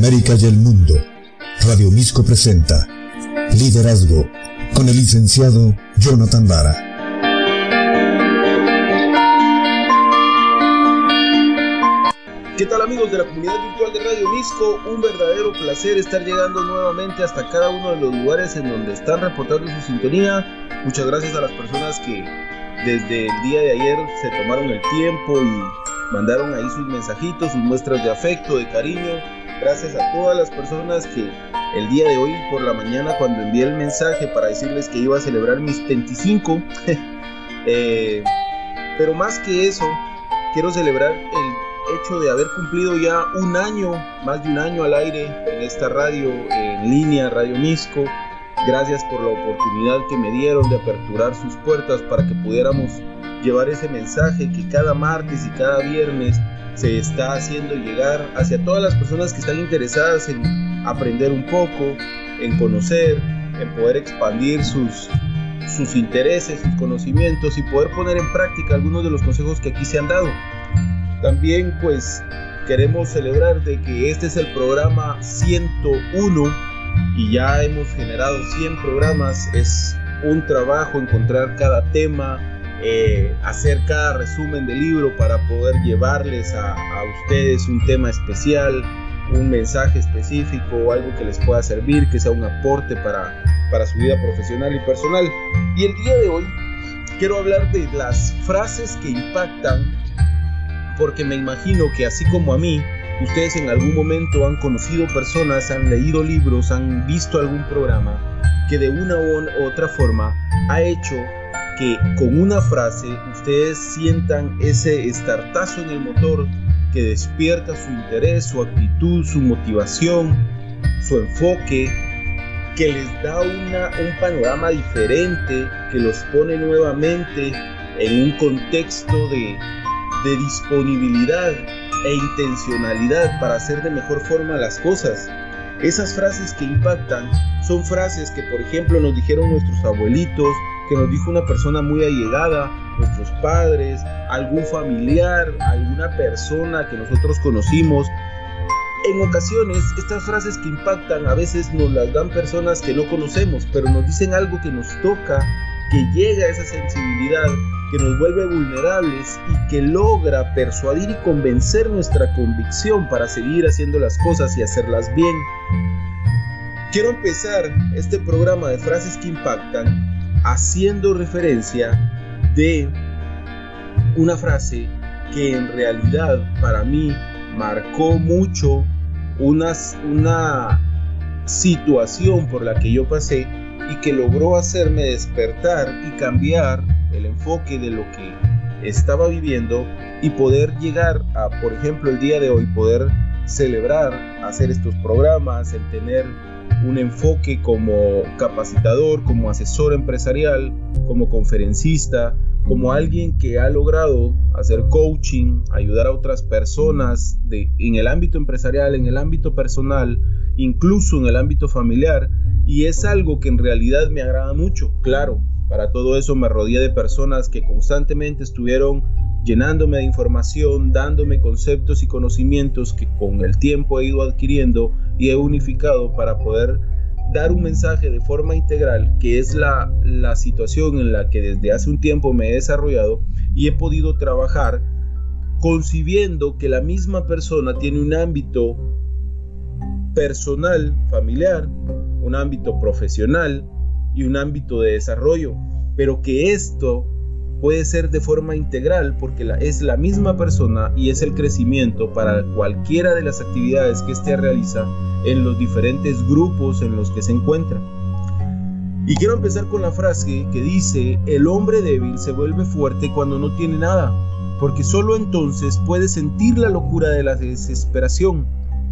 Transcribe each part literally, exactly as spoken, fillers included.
América y el mundo. Radio Misco presenta Liderazgo con el licenciado Jonathan Lara. ¿Qué tal, amigos de la comunidad virtual de Radio Misco? Un verdadero placer estar llegando nuevamente hasta cada uno de los lugares en donde están reportando su sintonía. Muchas gracias a las personas que desde el día de ayer se tomaron el tiempo y mandaron ahí sus mensajitos, sus muestras de afecto, de cariño. Gracias a todas las personas que el día de hoy por la mañana, cuando envié el mensaje para decirles que iba a celebrar mis veinticinco, eh, pero más que eso, quiero celebrar el hecho de haber cumplido ya un año, más de un año al aire en esta radio en línea, Radio Misco. Gracias por la oportunidad que me dieron de aperturar sus puertas para que pudiéramos llevar ese mensaje que cada martes y cada viernes se está haciendo llegar hacia todas las personas que están interesadas en aprender un poco, en conocer, en poder expandir sus, sus intereses, sus conocimientos y poder poner en práctica algunos de los consejos que aquí se han dado. También pues queremos celebrar de que este es el programa ciento uno y ya hemos generado cien programas. Es un trabajo encontrar cada tema, eh, hacer cada resumen del libro para poder llevarles a, a ustedes un tema especial, un mensaje específico o algo que les pueda servir, que sea un aporte para, para su vida profesional y personal. Y el día de hoy quiero hablar de las frases que impactan, porque me imagino que así como a mí, ustedes en algún momento han conocido personas, han leído libros, han visto algún programa que de una u otra forma ha hecho que con una frase ustedes sientan ese estartazo en el motor que despierta su interés, su actitud, su motivación, su enfoque, que les da una, un panorama diferente, que los pone nuevamente en un contexto de, de disponibilidad e intencionalidad para hacer de mejor forma las cosas. Esas frases que impactan son frases que, por ejemplo, nos dijeron nuestros abuelitos, que nos dijo una persona muy allegada, nuestros padres, algún familiar, alguna persona que nosotros conocimos. En ocasiones, estas frases que impactan a veces nos las dan personas que no conocemos, pero nos dicen algo que nos toca, que llega a esa sensibilidad, que nos vuelve vulnerables y que logra persuadir y convencer nuestra convicción para seguir haciendo las cosas y hacerlas bien. Quiero empezar este programa de frases que impactan haciendo referencia de una frase que en realidad para mí marcó mucho una, una situación por la que yo pasé y que logró hacerme despertar y cambiar el enfoque de lo que estaba viviendo y poder llegar a, por ejemplo, el día de hoy, poder celebrar, hacer estos programas, el tener un enfoque como capacitador, como asesor empresarial, como conferencista, como alguien que ha logrado hacer coaching, ayudar a otras personas de, en el ámbito empresarial, en el ámbito personal, incluso en el ámbito familiar, y es algo que en realidad me agrada mucho. Claro, para todo eso me rodeé de personas que constantemente estuvieron llenándome de información, dándome conceptos y conocimientos que con el tiempo he ido adquiriendo y he unificado para poder dar un mensaje de forma integral, que es la, la situación en la que desde hace un tiempo me he desarrollado y he podido trabajar concibiendo que la misma persona tiene un ámbito personal, familiar, un ámbito profesional y un ámbito de desarrollo, pero que esto puede ser de forma integral porque la, es la misma persona y es el crecimiento para cualquiera de las actividades que éste realiza en los diferentes grupos en los que se encuentra. Y quiero empezar con la frase que dice: el hombre débil se vuelve fuerte cuando no tiene nada, porque solo entonces puede sentir la locura de la desesperación.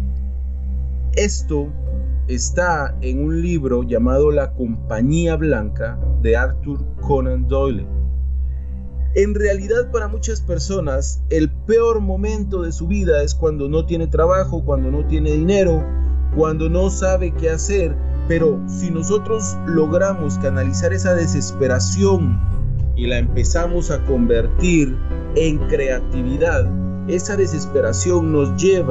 Esto está en un libro llamado La Compañía Blanca de Arthur Conan Doyle. En realidad, para muchas personas, el peor momento de su vida es cuando no tiene trabajo, cuando no tiene dinero, cuando no sabe qué hacer. Pero si nosotros logramos canalizar esa desesperación y la empezamos a convertir en creatividad, esa desesperación nos lleva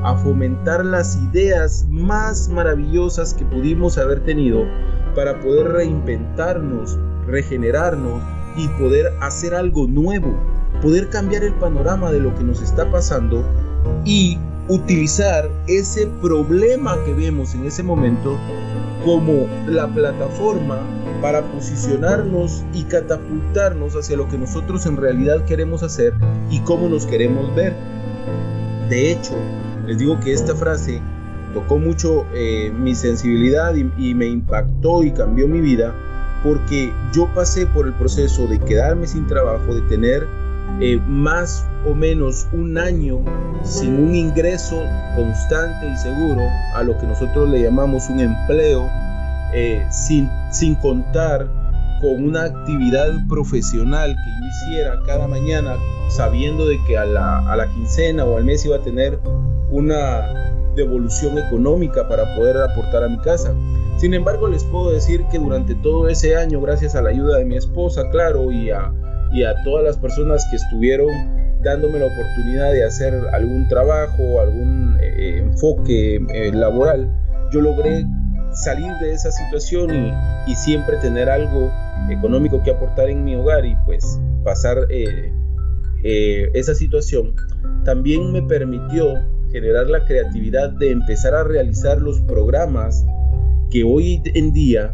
a fomentar las ideas más maravillosas que pudimos haber tenido para poder reinventarnos, regenerarnos y poder hacer algo nuevo, poder cambiar el panorama de lo que nos está pasando y utilizar ese problema que vemos en ese momento como la plataforma para posicionarnos y catapultarnos hacia lo que nosotros en realidad queremos hacer y cómo nos queremos ver. De hecho, les digo que esta frase tocó mucho eh, mi sensibilidad y, y me impactó y cambió mi vida, porque yo pasé por el proceso de quedarme sin trabajo, de tener eh, más o menos un año sin un ingreso constante y seguro, a lo que nosotros le llamamos un empleo, eh, sin, sin contar con una actividad profesional que yo hiciera cada mañana, sabiendo de que a la, a la quincena o al mes iba a tener una devolución económica para poder aportar a mi casa. Sin embargo, les puedo decir que durante todo ese año, gracias a la ayuda de mi esposa, claro, y a, y a todas las personas que estuvieron dándome la oportunidad de hacer algún trabajo, algún eh, enfoque eh, laboral, yo logré salir de esa situación y, y siempre tener algo económico que aportar en mi hogar y pues pasar eh, eh, esa situación. También me permitió generar la creatividad de empezar a realizar los programas que hoy en día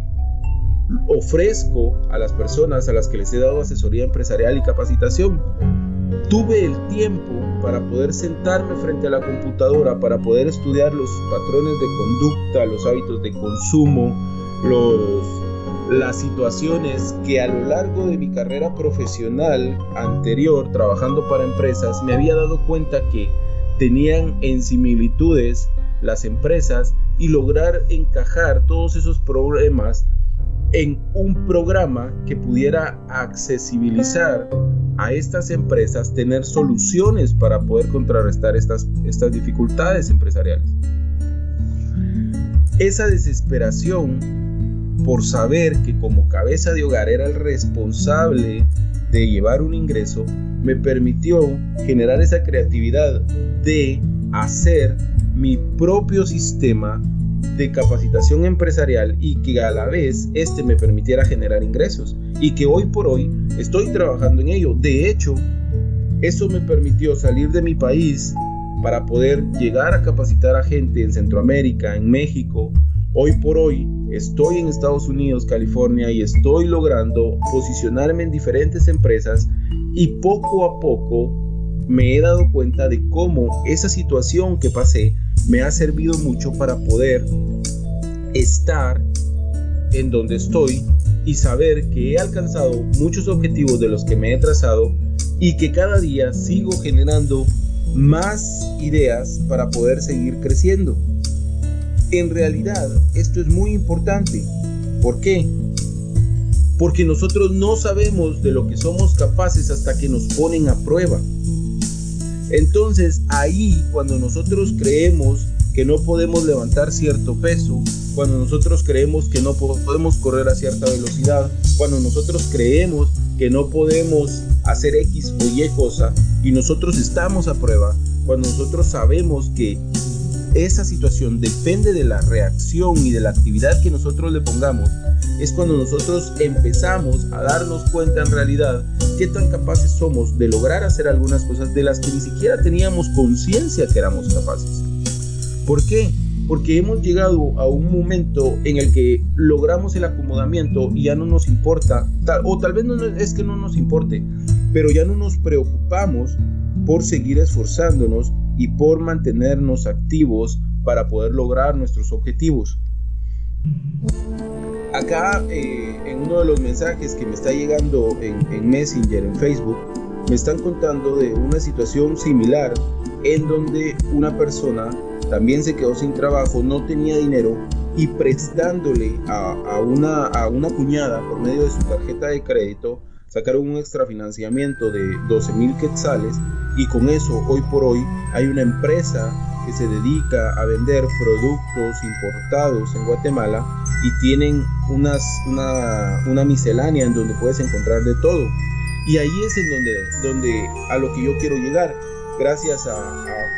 ofrezco a las personas a las que les he dado asesoría empresarial y capacitación. Tuve el tiempo para poder sentarme frente a la computadora, para poder estudiar los patrones de conducta, los hábitos de consumo, los, las situaciones que a lo largo de mi carrera profesional anterior, trabajando para empresas, me había dado cuenta que tenían en similitudes las empresas, y lograr encajar todos esos problemas en un programa que pudiera accesibilizar a estas empresas, tener soluciones para poder contrarrestar estas, estas dificultades empresariales. Esa desesperación por saber que como cabeza de hogar era el responsable de llevar un ingreso, me permitió generar esa creatividad de hacer mi propio sistema de capacitación empresarial y que a la vez este me permitiera generar ingresos, y que hoy por hoy estoy trabajando en ello. De hecho, eso me permitió salir de mi país para poder llegar a capacitar a gente en Centroamérica, en México. Hoy por hoy estoy en Estados Unidos, California, y estoy logrando posicionarme en diferentes empresas, y poco a poco me he dado cuenta de cómo esa situación que pasé me ha servido mucho para poder estar en donde estoy y saber que he alcanzado muchos objetivos de los que me he trazado, y que cada día sigo generando más ideas para poder seguir creciendo. En realidad, esto es muy importante. ¿Por qué? Porque nosotros no sabemos de lo que somos capaces hasta que nos ponen a prueba. Entonces, ahí, cuando nosotros creemos que no podemos levantar cierto peso, cuando nosotros creemos que no podemos correr a cierta velocidad, cuando nosotros creemos que no podemos hacer X o Y cosa, y nosotros estamos a prueba, cuando nosotros sabemos que esa situación depende de la reacción y de la actividad que nosotros le pongamos, es cuando nosotros empezamos a darnos cuenta en realidad qué tan capaces somos de lograr hacer algunas cosas de las que ni siquiera teníamos conciencia que éramos capaces. ¿Por qué? Porque hemos llegado a un momento en el que logramos el acomodamiento y ya no nos importa, tal, o tal vez no es que no nos importe, pero ya no nos preocupamos por seguir esforzándonos y por mantenernos activos para poder lograr nuestros objetivos. Acá eh, en uno de los mensajes que me está llegando en, en Messenger, en Facebook, me están contando de una situación similar en donde una persona también se quedó sin trabajo, no tenía dinero, y prestándole a, a, una, a una cuñada por medio de su tarjeta de crédito, sacaron un extrafinanciamiento de doce mil quetzales, y con eso hoy por hoy hay una empresa que se dedica a vender productos importados en Guatemala, y tienen unas, una, una miscelánea en donde puedes encontrar de todo. Y ahí es en donde, donde a lo que yo quiero llegar. Gracias a, a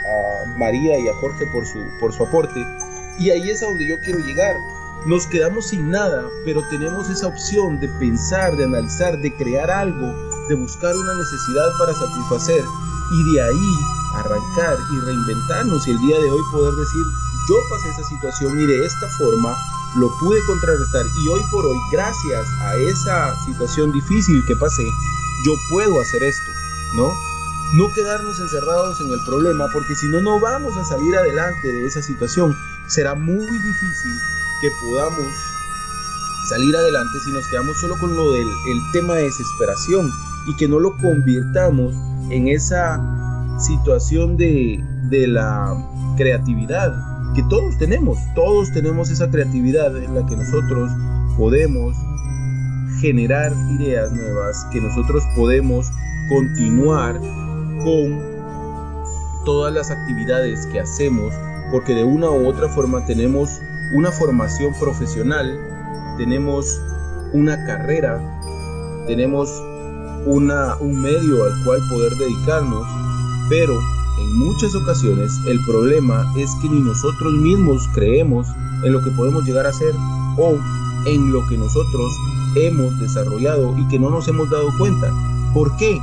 a María y a Jorge por su, por su aporte. Y ahí es a donde yo quiero llegar. Nos quedamos sin nada, pero tenemos esa opción de pensar, de analizar, de crear algo, de buscar una necesidad para satisfacer y de ahí arrancar y reinventarnos y el día de hoy poder decir, yo pasé esa situación y de esta forma lo pude contrarrestar y hoy por hoy, gracias a esa situación difícil que pasé, yo puedo hacer esto, ¿no? No quedarnos encerrados en el problema, porque si no, no vamos a salir adelante de esa situación. Será muy difícil que podamos salir adelante si nos quedamos solo con lo del el tema de desesperación y que no lo convirtamos en esa situación de, de la creatividad que todos tenemos. Todos tenemos esa creatividad en la que nosotros podemos generar ideas nuevas, que nosotros podemos continuar con todas las actividades que hacemos, porque de una u otra forma tenemos una formación profesional, tenemos una carrera, tenemos una, un medio al cual poder dedicarnos, pero en muchas ocasiones el problema es que ni nosotros mismos creemos en lo que podemos llegar a hacer o en lo que nosotros hemos desarrollado y que no nos hemos dado cuenta. ¿Por qué?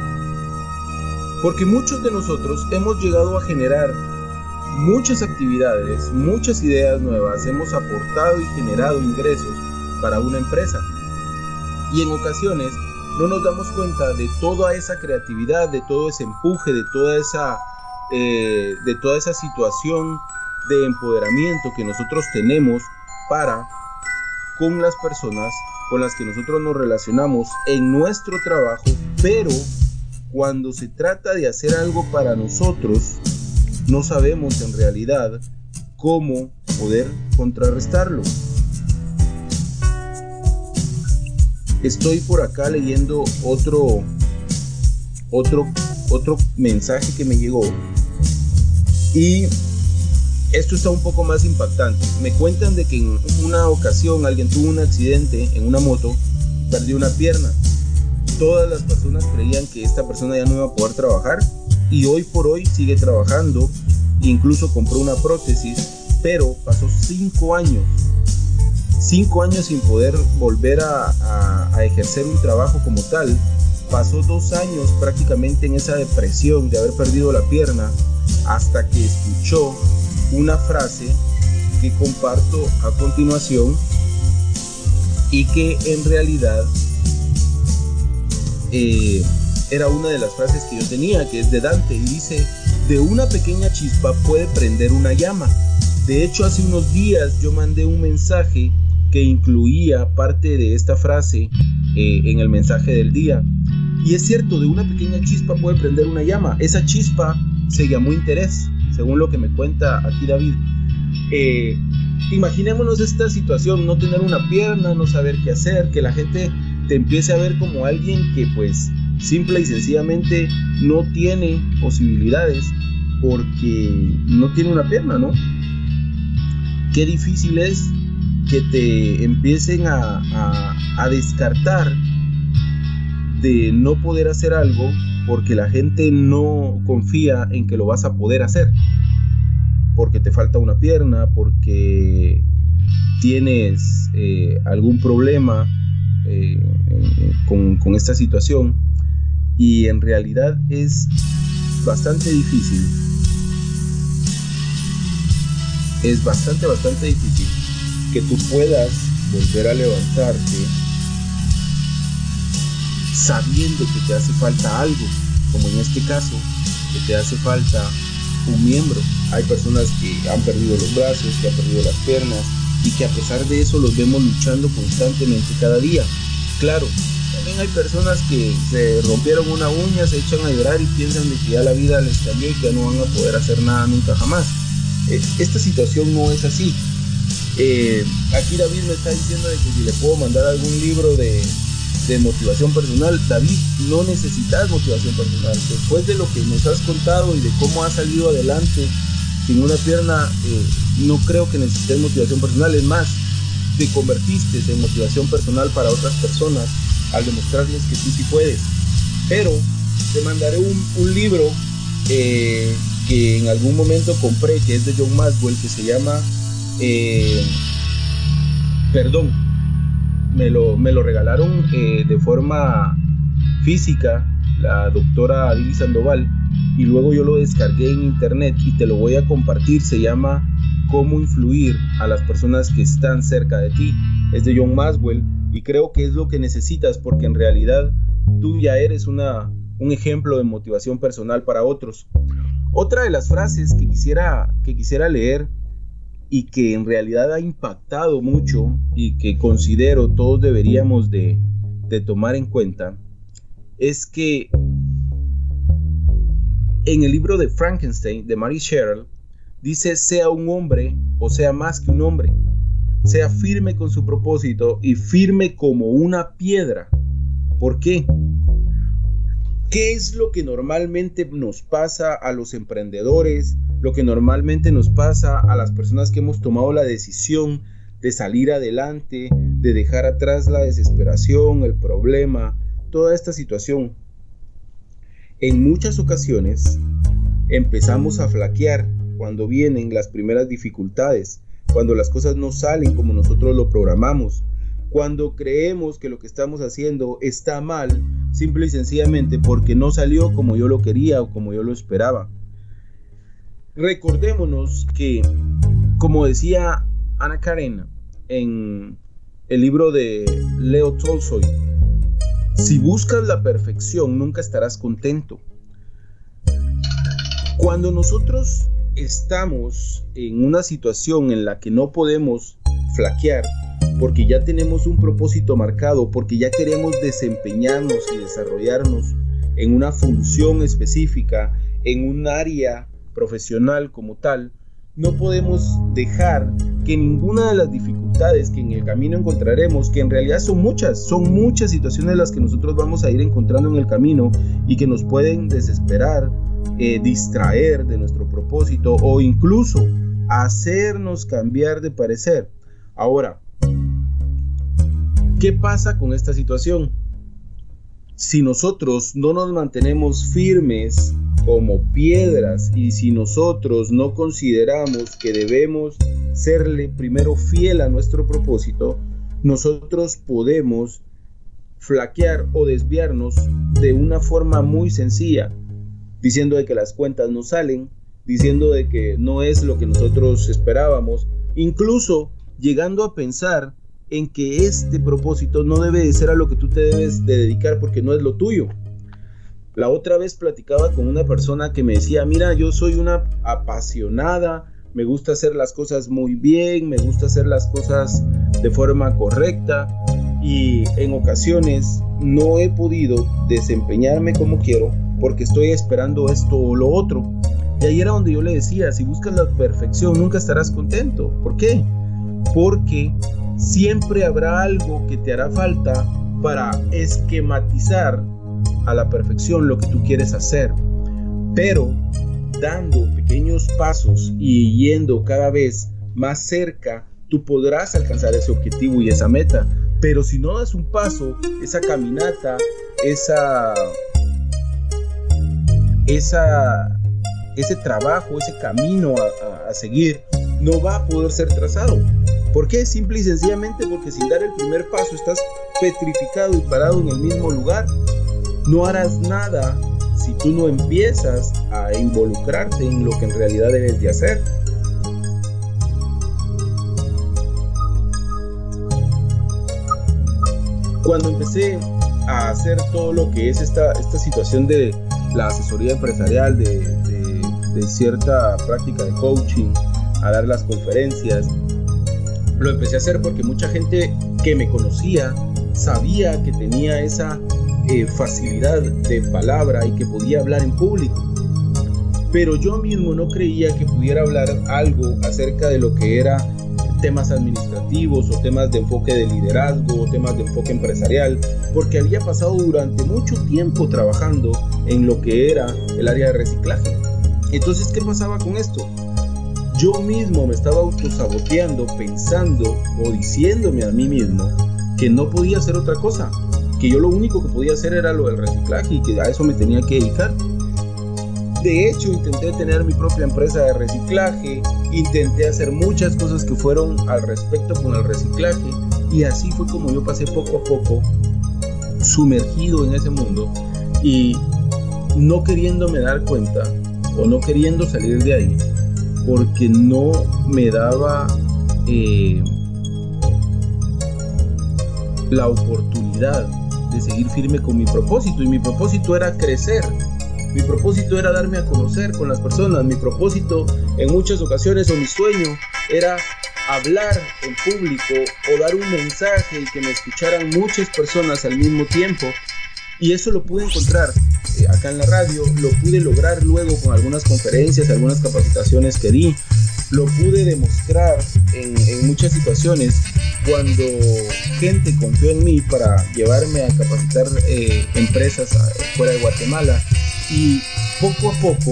Porque muchos de nosotros hemos llegado a generar muchas actividades, muchas ideas nuevas, hemos aportado y generado ingresos para una empresa. Y en ocasiones no nos damos cuenta de toda esa creatividad, de todo ese empuje, de toda esa, eh, de toda esa situación de empoderamiento que nosotros tenemos para con las personas con las que nosotros nos relacionamos en nuestro trabajo, pero cuando se trata de hacer algo para nosotros, no sabemos en realidad cómo poder contrarrestarlo. Estoy por acá leyendo otro, otro, otro mensaje que me llegó y esto está un poco más impactante. Me cuentan de que en una ocasión alguien tuvo un accidente en una moto, perdió una pierna. Todas las personas creían que esta persona ya no iba a poder trabajar y hoy por hoy sigue trabajando, incluso compró una prótesis, pero pasó cinco años, cinco años sin poder volver a, a, a ejercer un trabajo como tal. Pasó dos años prácticamente en esa depresión de haber perdido la pierna, hasta que escuchó una frase que comparto a continuación y que en realidad Eh, era una de las frases que yo tenía, que es de Dante, y dice: de una pequeña chispa puede prender una llama. De hecho, hace unos días yo mandé un mensaje que incluía parte de esta frase eh, en el mensaje del día, y es cierto, de una pequeña chispa puede prender una llama. Esa chispa se llamó interés, según lo que me cuenta aquí David. eh, imaginémonos esta situación: no tener una pierna, no saber qué hacer, que la gente te empiece a ver como alguien que pues simple y sencillamente no tiene posibilidades porque no tiene una pierna, ¿no? Qué difícil es que te empiecen a, a, a descartar de no poder hacer algo porque la gente no confía en que lo vas a poder hacer, porque te falta una pierna, porque tienes eh, algún problema Eh, eh, con, con esta situación, y en realidad es bastante difícil, es bastante bastante difícil que tú puedas volver a levantarte sabiendo que te hace falta algo, como en este caso, que te hace falta un miembro. Hay personas que han perdido los brazos, que han perdido las piernas, y que a pesar de eso los vemos luchando constantemente cada día. Claro, también hay personas que se rompieron una uña, se echan a llorar y piensan de que ya la vida les cambió y que ya no van a poder hacer nada nunca jamás. Eh, esta situación no es así. Eh, aquí David me está diciendo de que si le puedo mandar algún libro de, de motivación personal. David, no necesitas motivación personal. Después de lo que nos has contado y de cómo has salido adelante sin una pierna, eh, no creo que necesites motivación personal. Es más, te convertiste en motivación personal para otras personas al demostrarles que tú sí puedes. Pero te mandaré un, un libro eh, que en algún momento compré, que es de John Maxwell, que se llama eh, perdón, me lo, me lo regalaron eh, de forma física la doctora Adili Sandoval, y luego yo lo descargué en internet y te lo voy a compartir. Se llama Cómo influir a las personas que están cerca de ti. Es de John Maxwell y creo que es lo que necesitas, porque en realidad tú ya eres una, un ejemplo de motivación personal para otros. Otra de las frases que quisiera, que quisiera leer y que en realidad ha impactado mucho y que considero todos deberíamos de, de tomar en cuenta es que en el libro de Frankenstein de Mary Shelley dice: sea un hombre o sea más que un hombre, sea firme con su propósito y firme como una piedra. ¿Por qué? ¿Qué es lo que normalmente nos pasa a los emprendedores? Lo que normalmente nos pasa a las personas que hemos tomado la decisión de salir adelante, de dejar atrás la desesperación, el problema, toda esta situación. En muchas ocasiones empezamos a flaquear cuando vienen las primeras dificultades, cuando las cosas no salen como nosotros lo programamos, cuando creemos que lo que estamos haciendo está mal, simple y sencillamente porque no salió como yo lo quería o como yo lo esperaba. Recordémonos que, como decía Ana Karenina en el libro de Leo Tolstoy, si buscas la perfección nunca estarás contento. Cuando nosotros estamos en una situación en la que no podemos flaquear, porque ya tenemos un propósito marcado, porque ya queremos desempeñarnos y desarrollarnos en una función específica, en un área profesional como tal, no podemos dejar que ninguna de las dificultades que en el camino encontraremos, que en realidad son muchas, son muchas situaciones las que nosotros vamos a ir encontrando en el camino y que nos pueden desesperar, eh, distraer de nuestro propósito o incluso hacernos cambiar de parecer. Ahora, ¿qué pasa con esta situación? Si nosotros no nos mantenemos firmes como piedras y si nosotros no consideramos que debemos serle primero fiel a nuestro propósito, nosotros podemos flaquear o desviarnos de una forma muy sencilla, diciendo de que las cuentas no salen, diciendo de que no es lo que nosotros esperábamos, incluso llegando a pensar en que este propósito no debe de ser a lo que tú te debes de dedicar porque no es lo tuyo. La otra vez platicaba con una persona que me decía: mira, yo soy una apasionada, me gusta hacer las cosas muy bien, me gusta hacer las cosas de forma correcta y en ocasiones no he podido desempeñarme como quiero porque estoy esperando esto o lo otro. Y ahí era donde yo le decía: si buscas la perfección nunca estarás contento. ¿Por qué? Porque siempre habrá algo que te hará falta para esquematizar a la perfección lo que tú quieres hacer, pero dando pequeños pasos y yendo cada vez más cerca, tú podrás alcanzar ese objetivo y esa meta. Pero si no das un paso, esa caminata, esa, esa, ese trabajo, ese camino a, a, a seguir, no va a poder ser trazado. ¿Por qué? Simple y sencillamente porque sin dar el primer paso estás petrificado y parado en el mismo lugar. No harás nada si tú no empiezas a involucrarte en lo que en realidad debes de hacer. Cuando empecé a hacer todo lo que es esta, esta situación de la asesoría empresarial, de, de, de cierta práctica de coaching, a dar las conferencias, lo empecé a hacer porque mucha gente que me conocía sabía que tenía esa eh, facilidad de palabra y que podía hablar en público. Pero yo mismo no creía que pudiera hablar algo acerca de lo que era temas administrativos o temas de enfoque de liderazgo o temas de enfoque empresarial, porque había pasado durante mucho tiempo trabajando en lo que era el área de reciclaje. Entonces, ¿qué pasaba con esto? Yo mismo me estaba autosaboteando, pensando o diciéndome a mí mismo que no podía hacer otra cosa, que yo lo único que podía hacer era lo del reciclaje y que a eso me tenía que dedicar. De hecho, intenté tener mi propia empresa de reciclaje, intenté hacer muchas cosas que fueron al respecto con el reciclaje, y así fue como yo pasé poco a poco sumergido en ese mundo y no queriéndome dar cuenta o no queriendo salir de ahí porque no me daba eh, la oportunidad de seguir firme con mi propósito, y mi propósito era crecer. Mi propósito era darme a conocer con las personas. Mi propósito en muchas ocasiones, o mi sueño, era hablar en público o dar un mensaje y que me escucharan muchas personas al mismo tiempo. Y eso lo pude encontrar eh, acá en la radio, lo pude lograr luego con algunas conferencias, algunas capacitaciones que di. Lo pude demostrar en, en muchas situaciones cuando gente confió en mí para llevarme a capacitar eh, empresas fuera de Guatemala. Y poco a poco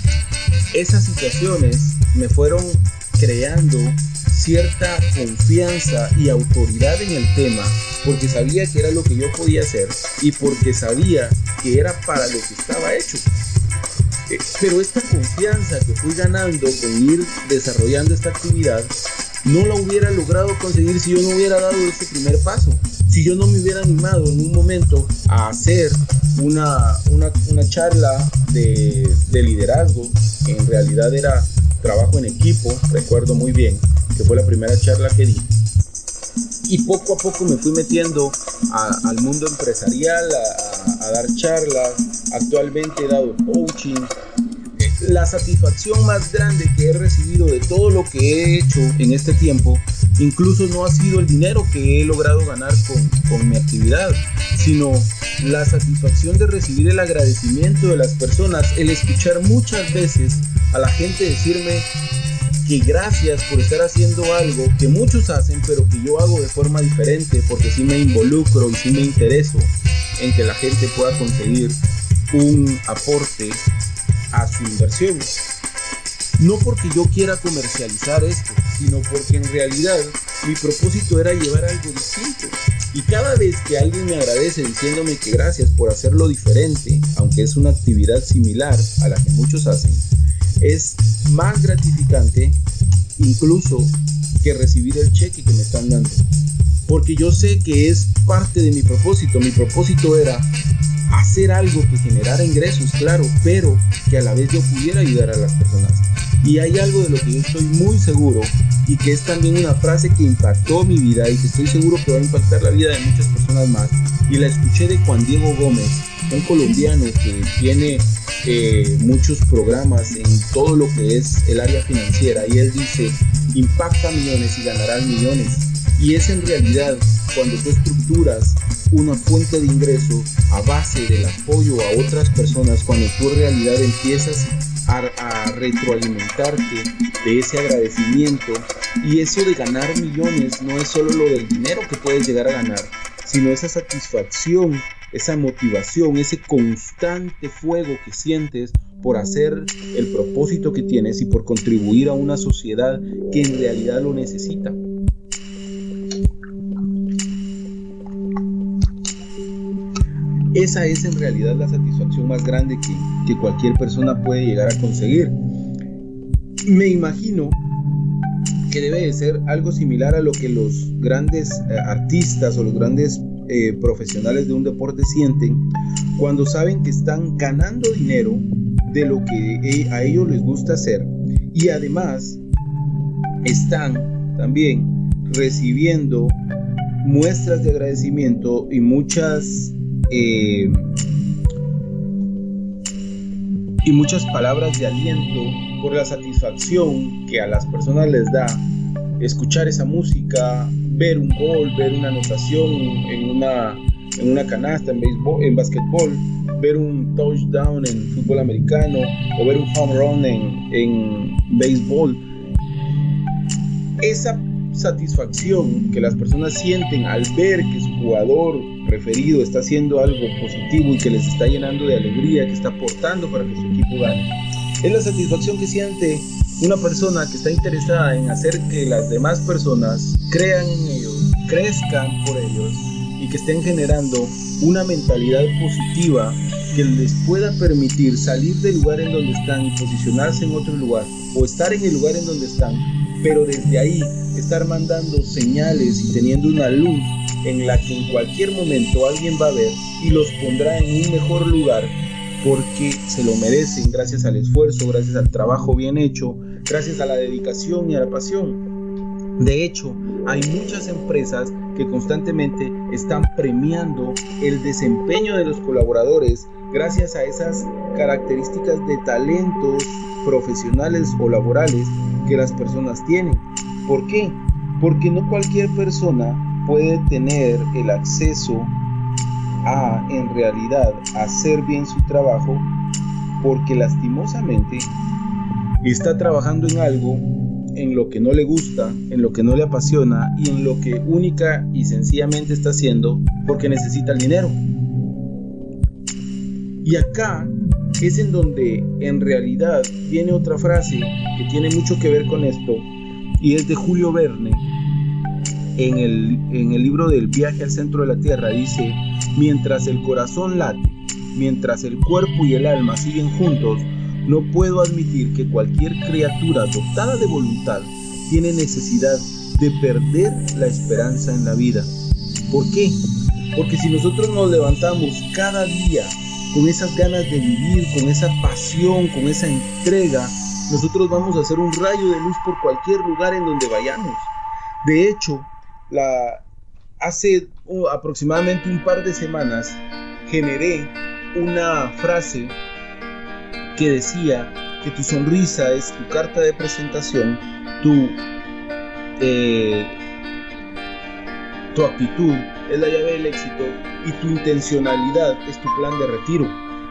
esas situaciones me fueron creando cierta confianza y autoridad en el tema, porque sabía que era lo que yo podía hacer y porque sabía que era para lo que estaba hecho. Eh, pero esta confianza que fui ganando con ir desarrollando esta actividad no la hubiera logrado conseguir si yo no hubiera dado ese primer paso, si yo no me hubiera animado en un momento a hacer una, una, una charla de, de liderazgo. En realidad era trabajo en equipo, recuerdo muy bien que fue la primera charla que di, y poco a poco me fui metiendo a, al mundo empresarial, a, a, a dar charlas. Actualmente he dado coaching. La satisfacción más grande que he recibido de todo lo que he hecho en este tiempo, incluso no ha sido el dinero que he logrado ganar con, con mi actividad, sino la satisfacción de recibir el agradecimiento de las personas, el escuchar muchas veces a la gente decirme que gracias por estar haciendo algo que muchos hacen, pero que yo hago de forma diferente, porque sí me involucro y sí me intereso en que la gente pueda conseguir un aporte a su inversión. No porque yo quiera comercializar esto, sino porque en realidad mi propósito era llevar algo distinto. Y cada vez que alguien me agradece diciéndome que gracias por hacerlo diferente, aunque es una actividad similar a la que muchos hacen, es más gratificante incluso que recibir el cheque que me están dando. Porque yo sé que es parte de mi propósito. Mi propósito era hacer algo que generara ingresos, claro, pero que a la vez yo pudiera ayudar a las personas. Y hay algo de lo que yo estoy muy seguro, y que es también una frase que impactó mi vida y que estoy seguro que va a impactar la vida de muchas personas más, y la escuché de Juan Diego Gómez, un colombiano que tiene eh, muchos programas en todo lo que es el área financiera, y él dice: impacta millones y ganarás millones. Y es en realidad cuando tú estructuras una fuente de ingreso a base del apoyo a otras personas, cuando tú en realidad empiezas a, a retroalimentarte de ese agradecimiento. Y eso de ganar millones no es solo lo del dinero que puedes llegar a ganar, sino esa satisfacción, esa motivación, ese constante fuego que sientes por hacer el propósito que tienes y por contribuir a una sociedad que en realidad lo necesita. Esa es en realidad la satisfacción más grande que, que cualquier persona puede llegar a conseguir. Me imagino que debe de ser algo similar a lo que los grandes eh, artistas o los grandes eh, profesionales de un deporte sienten cuando saben que están ganando dinero de lo que eh, a ellos les gusta hacer, y además están también recibiendo muestras de agradecimiento y muchas Eh, y muchas palabras de aliento por la satisfacción que a las personas les da escuchar esa música, ver un gol, ver una anotación en una, en una canasta en béisbol, en básquetbol, ver un touchdown en fútbol americano o ver un home run en, en béisbol. Esa satisfacción que las personas sienten al ver que su jugador preferido está haciendo algo positivo y que les está llenando de alegría, que está aportando para que su equipo gane, es la satisfacción que siente una persona que está interesada en hacer que las demás personas crean en ellos, crezcan por ellos y que estén generando una mentalidad positiva que les pueda permitir salir del lugar en donde están y posicionarse en otro lugar, o estar en el lugar en donde están, pero desde ahí estar mandando señales y teniendo una luz en la que en cualquier momento alguien va a ver y los pondrá en un mejor lugar, porque se lo merecen, gracias al esfuerzo, gracias al trabajo bien hecho, gracias a la dedicación y a la pasión. De hecho, hay muchas empresas que constantemente están premiando el desempeño de los colaboradores gracias a esas características de talentos profesionales o laborales que las personas tienen. ¿Por qué? Porque no cualquier persona puede tener el acceso a, en realidad, hacer bien su trabajo, porque lastimosamente está trabajando en algo en lo que no le gusta, en lo que no le apasiona y en lo que única y sencillamente está haciendo porque necesita el dinero. Y acá es en donde en realidad viene otra frase que tiene mucho que ver con esto, y es de Julio Verne. En el, en el libro del Viaje al Centro de la Tierra dice: mientras el corazón late, mientras el cuerpo y el alma siguen juntos, no puedo admitir que cualquier criatura dotada de voluntad tiene necesidad de perder la esperanza en la vida. ¿Por qué? Porque si nosotros nos levantamos cada día con esas ganas de vivir, con esa pasión, con esa entrega, nosotros vamos a hacer un rayo de luz por cualquier lugar en donde vayamos. De hecho, la, hace uh, aproximadamente un par de semanas generé una frase que decía que tu sonrisa es tu carta de presentación, tu, eh, tu actitud es la llave del éxito y tu intencionalidad es tu plan de retiro.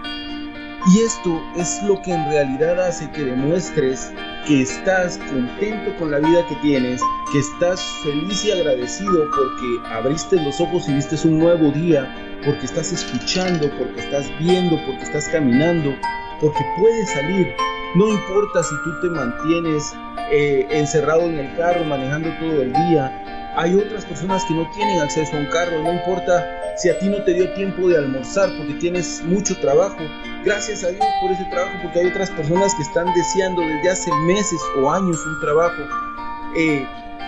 Y esto es lo que en realidad hace que demuestres que estás contento con la vida que tienes, que estás feliz y agradecido porque abriste los ojos y viste un nuevo día, porque estás escuchando, porque estás viendo, porque estás caminando, porque puedes salir. No importa si tú te mantienes eh, encerrado en el carro manejando todo el día. Hay otras personas que no tienen acceso a un carro. No importa si a ti no te dio tiempo de almorzar porque tienes mucho trabajo. Gracias a Dios por ese trabajo, porque hay otras personas que están deseando desde hace meses o años un trabajo. Eh,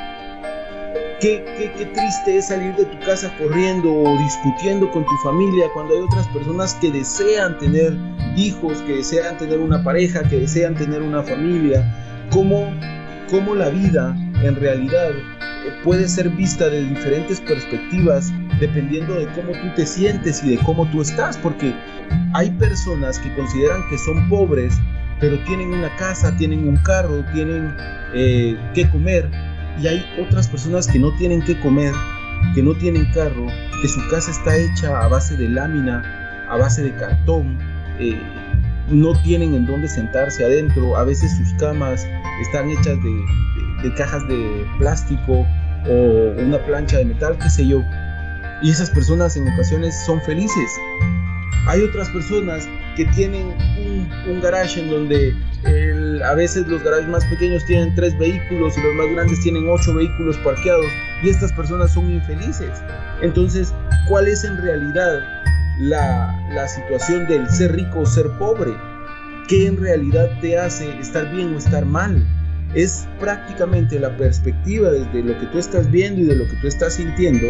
qué, qué, qué triste es salir de tu casa corriendo o discutiendo con tu familia cuando hay otras personas que desean tener hijos, que desean tener una pareja, que desean tener una familia. Cómo, cómo la vida en realidad puede ser vista de diferentes perspectivas dependiendo de cómo tú te sientes y de cómo tú estás, porque hay personas que consideran que son pobres pero tienen una casa, tienen un carro, tienen eh, que comer, y hay otras personas que no tienen que comer, que no tienen carro, que su casa está hecha a base de lámina, a base de cartón, eh, no tienen en dónde sentarse adentro, a veces sus camas están hechas de, de, de cajas de plástico o una plancha de metal, qué sé yo, y esas personas en ocasiones son felices. Hay otras personas que tienen un, un garage en donde el, a veces los garajes más pequeños tienen tres vehículos y los más grandes tienen ocho vehículos parqueados, y estas personas son infelices. Entonces, ¿cuál es en realidad la, la situación del ser rico o ser pobre? ¿Qué en realidad te hace estar bien o estar mal? Es prácticamente la perspectiva desde lo que tú estás viendo y de lo que tú estás sintiendo,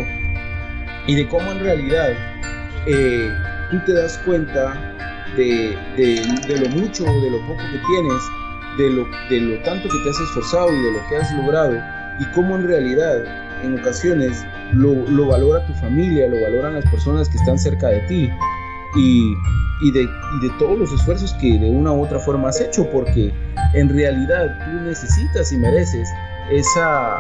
y de cómo en realidad eh, tú te das cuenta de, de, de lo mucho o de lo poco que tienes, de lo, de lo tanto que te has esforzado y de lo que has logrado, y cómo en realidad en ocasiones lo, lo valora tu familia, lo valoran las personas que están cerca de ti, y, y, de, y de todos los esfuerzos que de una u otra forma has hecho, porque en realidad tú necesitas y mereces esa,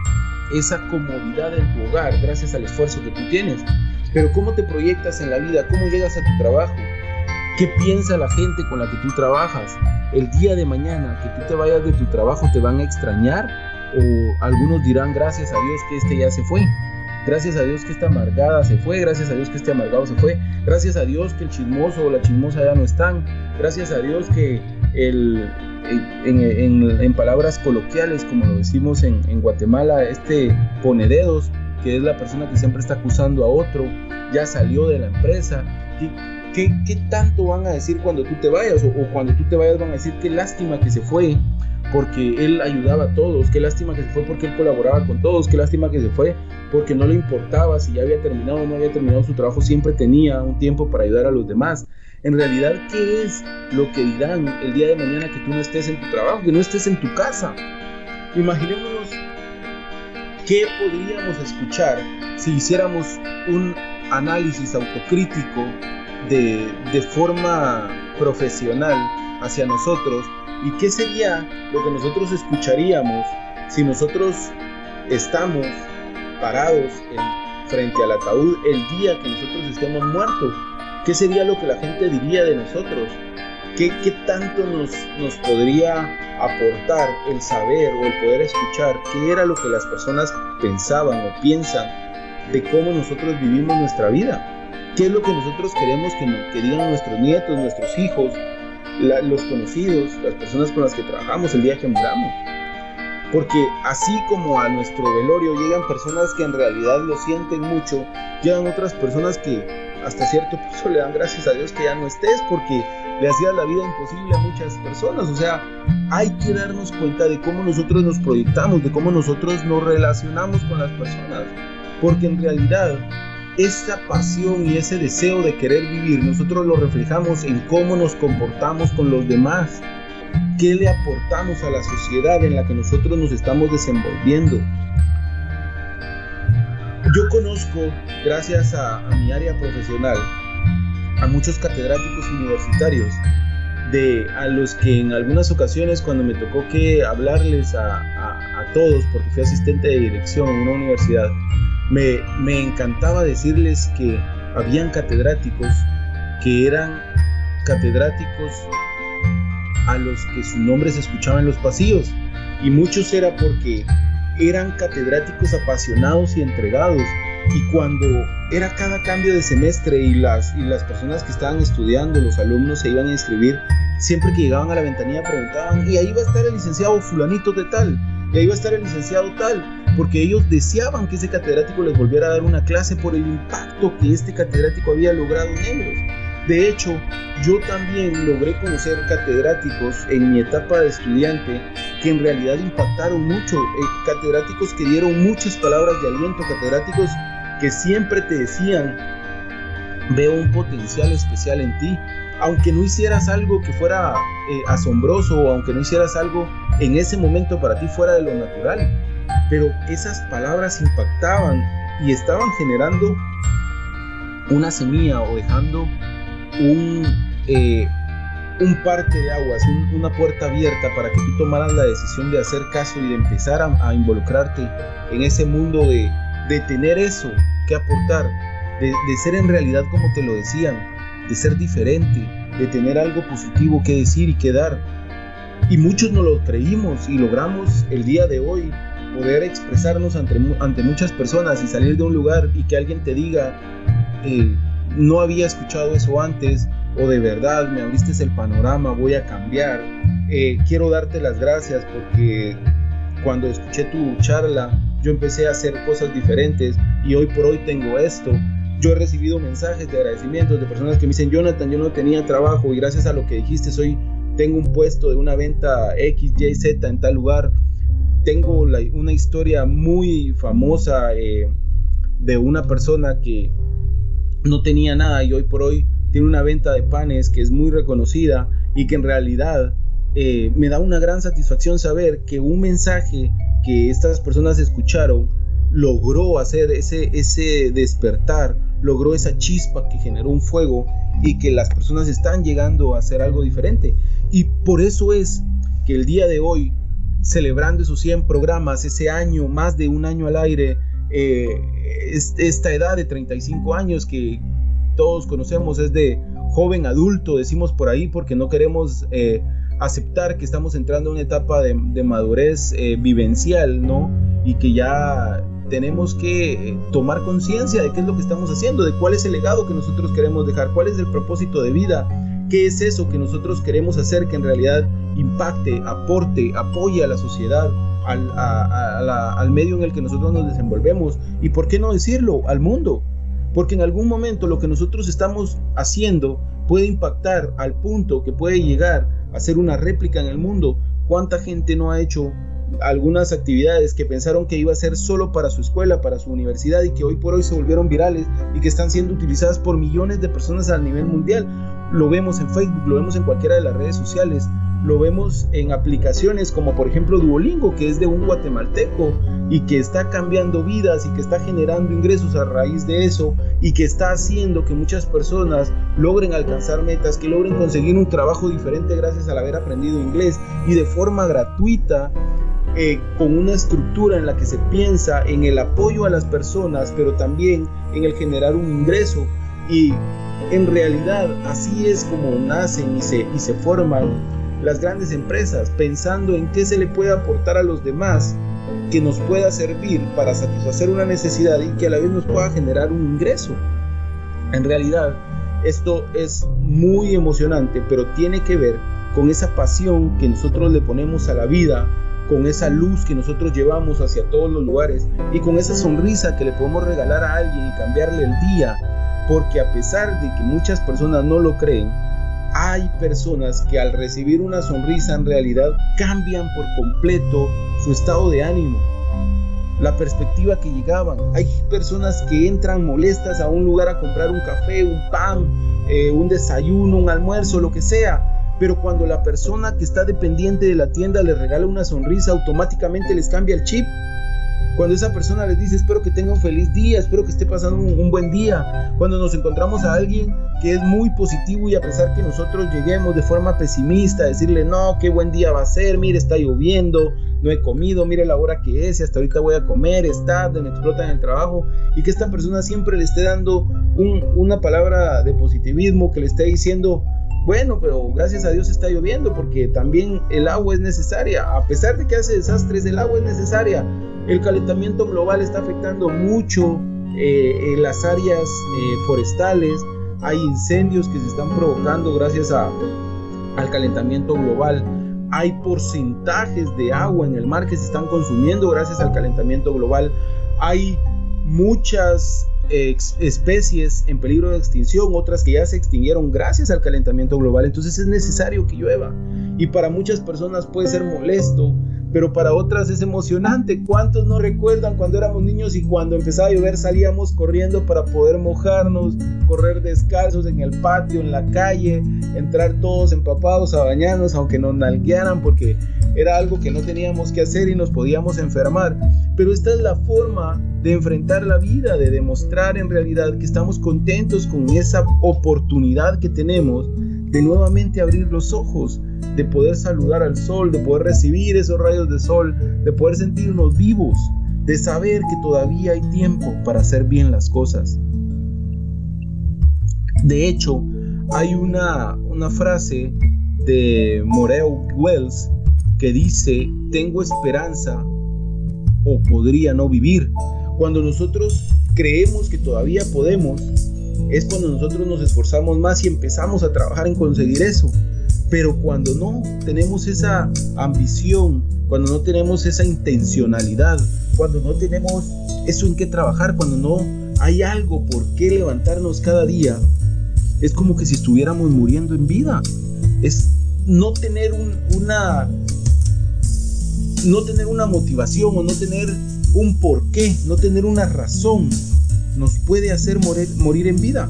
esa comodidad en tu hogar gracias al esfuerzo que tú tienes. Pero ¿cómo te proyectas en la vida? ¿Cómo llegas a tu trabajo? ¿Qué piensa la gente con la que tú trabajas? El día de mañana que tú te vayas de tu trabajo, ¿te van a extrañar? O algunos dirán: gracias a Dios que este ya se fue, gracias a Dios que esta amargada se fue, gracias a Dios que este amargado se fue, gracias a Dios que el chismoso o la chismosa ya no están, gracias a Dios que el, en, en, en palabras coloquiales, como lo decimos en, en Guatemala, este ponededos, que es la persona que siempre está acusando a otro, ya salió de la empresa. ¿Qué, ¿Qué tanto van a decir cuando tú te vayas? O, o cuando tú te vayas van a decir qué lástima que se fue porque él ayudaba a todos, qué lástima que se fue porque él colaboraba con todos, qué lástima que se fue porque no le importaba si ya había terminado o no había terminado su trabajo, siempre tenía un tiempo para ayudar a los demás. En realidad, ¿qué es lo que dirán el día de mañana que tú no estés en tu trabajo, que no estés en tu casa? Imaginémonos qué podríamos escuchar si hiciéramos un análisis autocrítico de, de forma profesional hacia nosotros, y qué sería lo que nosotros escucharíamos si nosotros estamos parados en, frente al ataúd el día que nosotros estemos muertos. ¿Qué sería lo que la gente diría de nosotros? ¿Qué, qué tanto nos, nos podría aportar el saber o el poder escuchar qué era lo que las personas pensaban o piensan de cómo nosotros vivimos nuestra vida? ¿Qué es lo que nosotros queremos que, que digan nuestros nietos, nuestros hijos, la, los conocidos, las personas con las que trabajamos el día que muramos? Porque así como a nuestro velorio llegan personas que en realidad lo sienten mucho, llegan otras personas que hasta cierto punto le dan gracias a Dios que ya no estés, porque le hacías la vida imposible a muchas personas. O sea, hay que darnos cuenta de cómo nosotros nos proyectamos, de cómo nosotros nos relacionamos con las personas, porque en realidad esa pasión y ese deseo de querer vivir nosotros lo reflejamos en cómo nos comportamos con los demás, qué le aportamos a la sociedad en la que nosotros nos estamos desenvolviendo. Yo conozco, gracias a, a mi área profesional, a muchos catedráticos universitarios, de, a los que en algunas ocasiones cuando me tocó que hablarles a, a, a todos, porque fui asistente de dirección en una universidad, me, me encantaba decirles que habían catedráticos que eran catedráticos a los que su nombre se escuchaba en los pasillos, y muchos era porque eran catedráticos apasionados y entregados, y cuando era cada cambio de semestre y las, y las personas que estaban estudiando, los alumnos se iban a inscribir, siempre que llegaban a la ventanilla preguntaban, y ahí va a estar el licenciado fulanito de tal, y ahí va a estar el licenciado tal, porque ellos deseaban que ese catedrático les volviera a dar una clase por el impacto que este catedrático había logrado en ellos. De hecho, yo también logré conocer catedráticos en mi etapa de estudiante que en realidad impactaron mucho, eh, catedráticos que dieron muchas palabras de aliento, catedráticos que siempre te decían, veo un potencial especial en ti, aunque no hicieras algo que fuera eh, asombroso, o aunque no hicieras algo en ese momento para ti fuera de lo natural, pero esas palabras impactaban y estaban generando una semilla o dejando un, eh, un parte de aguas, un, una puerta abierta para que tú tomaras la decisión de hacer caso y de empezar a, a involucrarte en ese mundo, de, de tener eso que aportar, de, de ser en realidad como te lo decían, de ser diferente, de tener algo positivo que decir y que dar. Y muchos no lo creímos y logramos el día de hoy poder expresarnos ante, ante muchas personas y salir de un lugar y que alguien te diga, eh, no había escuchado eso antes, o de verdad me abriste el panorama, voy a cambiar, eh, quiero darte las gracias porque cuando escuché tu charla yo empecé a hacer cosas diferentes y hoy por hoy tengo esto. Yo he recibido mensajes de agradecimientos de personas que me dicen, Jonathan, yo no tenía trabajo y gracias a lo que dijiste hoy tengo un puesto de una venta X, Y, Z en tal lugar. Tengo la, una historia muy famosa eh, de una persona que no tenía nada y hoy por hoy tiene una venta de panes que es muy reconocida y que en realidad eh, me da una gran satisfacción saber que un mensaje que estas personas escucharon logró hacer ese, ese despertar, logró esa chispa que generó un fuego y que las personas están llegando a hacer algo diferente. Y por eso es que el día de hoy, celebrando esos cien programas, ese año, más de un año al aire, eh, esta edad de treinta y cinco años que todos conocemos es de joven adulto, decimos por ahí, porque no queremos eh, aceptar que estamos entrando en una etapa de, de madurez eh, vivencial, ¿no? Y que ya tenemos que eh, tomar conciencia de qué es lo que estamos haciendo, de cuál es el legado que nosotros queremos dejar, cuál es el propósito de vida, qué es eso que nosotros queremos hacer que en realidad impacte, aporte, apoye a la sociedad, al, a, a la, al medio en el que nosotros nos desenvolvemos, y por qué no decirlo, al mundo. porque en algún momento lo que nosotros estamos haciendo puede impactar al punto que puede llegar a ser una réplica en el mundo. ¿Cuánta gente no ha hecho algunas actividades que pensaron que iba a ser solo para su escuela, para su universidad, y que hoy por hoy se volvieron virales y que están siendo utilizadas por millones de personas a nivel mundial? Lo vemos en Facebook, lo vemos en cualquiera de las redes sociales, lo vemos en aplicaciones como por ejemplo Duolingo, que es de un guatemalteco y que está cambiando vidas y que está generando ingresos a raíz de eso, y que está haciendo que muchas personas logren alcanzar metas, que logren conseguir un trabajo diferente gracias al haber aprendido inglés, y de forma gratuita, eh, con una estructura en la que se piensa en el apoyo a las personas, pero también en el generar un ingreso. Y en realidad así es como nacen y se, y se forman las grandes empresas, pensando en qué se le puede aportar a los demás que nos pueda servir para satisfacer una necesidad y que a la vez nos pueda generar un ingreso. En realidad esto es muy emocionante, pero tiene que ver con esa pasión que nosotros le ponemos a la vida, con esa luz que nosotros llevamos hacia todos los lugares y con esa sonrisa que le podemos regalar a alguien y cambiarle el día. Porque a pesar de que muchas personas no lo creen, hay personas que al recibir una sonrisa en realidad cambian por completo su estado de ánimo, la perspectiva que llegaban. Hay personas que entran molestas a un lugar a comprar un café, un pan, eh, un desayuno, un almuerzo, lo que sea, pero cuando la persona que está dependiente de la tienda les regala una sonrisa, automáticamente les cambia el chip. Cuando esa persona les dice espero que tenga un feliz día, espero que esté pasando un, un buen día. Cuando nos encontramos a alguien que es muy positivo y a pesar que nosotros lleguemos de forma pesimista a decirle no, qué buen día va a ser, mire está lloviendo, no he comido, mire la hora que es y hasta ahorita voy a comer, es tarde, me explotan el trabajo, y que esta persona siempre le esté dando un, una palabra de positivismo, que le esté diciendo bueno, pero gracias a Dios está lloviendo porque también el agua es necesaria. A pesar de que hace desastres, el agua es necesaria. El calentamiento global está afectando mucho eh, en las áreas eh, forestales. Hay incendios que se están provocando gracias a, al calentamiento global. Hay porcentajes de agua en el mar que se están consumiendo gracias al calentamiento global. Hay muchas especies en peligro de extinción, otras que ya se extinguieron gracias al calentamiento global. Entonces es necesario que llueva, y para muchas personas puede ser molesto, pero para otras es emocionante. ¿Cuántos no recuerdan cuando éramos niños y cuando empezaba a llover salíamos corriendo para poder mojarnos, correr descalzos en el patio, en la calle, entrar todos empapados a bañarnos aunque nos nalguearan porque era algo que no teníamos que hacer y nos podíamos enfermar? Pero esta es la forma de enfrentar la vida, de demostrar en realidad que estamos contentos con esa oportunidad que tenemos de nuevamente abrir los ojos, de poder saludar al sol, de poder recibir esos rayos de sol, de poder sentirnos vivos, de saber que todavía hay tiempo para hacer bien las cosas. De hecho, hay una, una frase de Moreo Wells que dice: tengo esperanza o podría no vivir. Cuando nosotros creemos que todavía podemos, es cuando nosotros nos esforzamos más y empezamos a trabajar en conseguir eso. Pero cuando no tenemos esa ambición, cuando no tenemos esa intencionalidad, cuando no tenemos eso en qué trabajar, cuando no hay algo por qué levantarnos cada día, es como que si estuviéramos muriendo en vida. Es no tener un, una no tener una motivación o no tener un porqué, no tener una razón, nos puede hacer morir, morir en vida.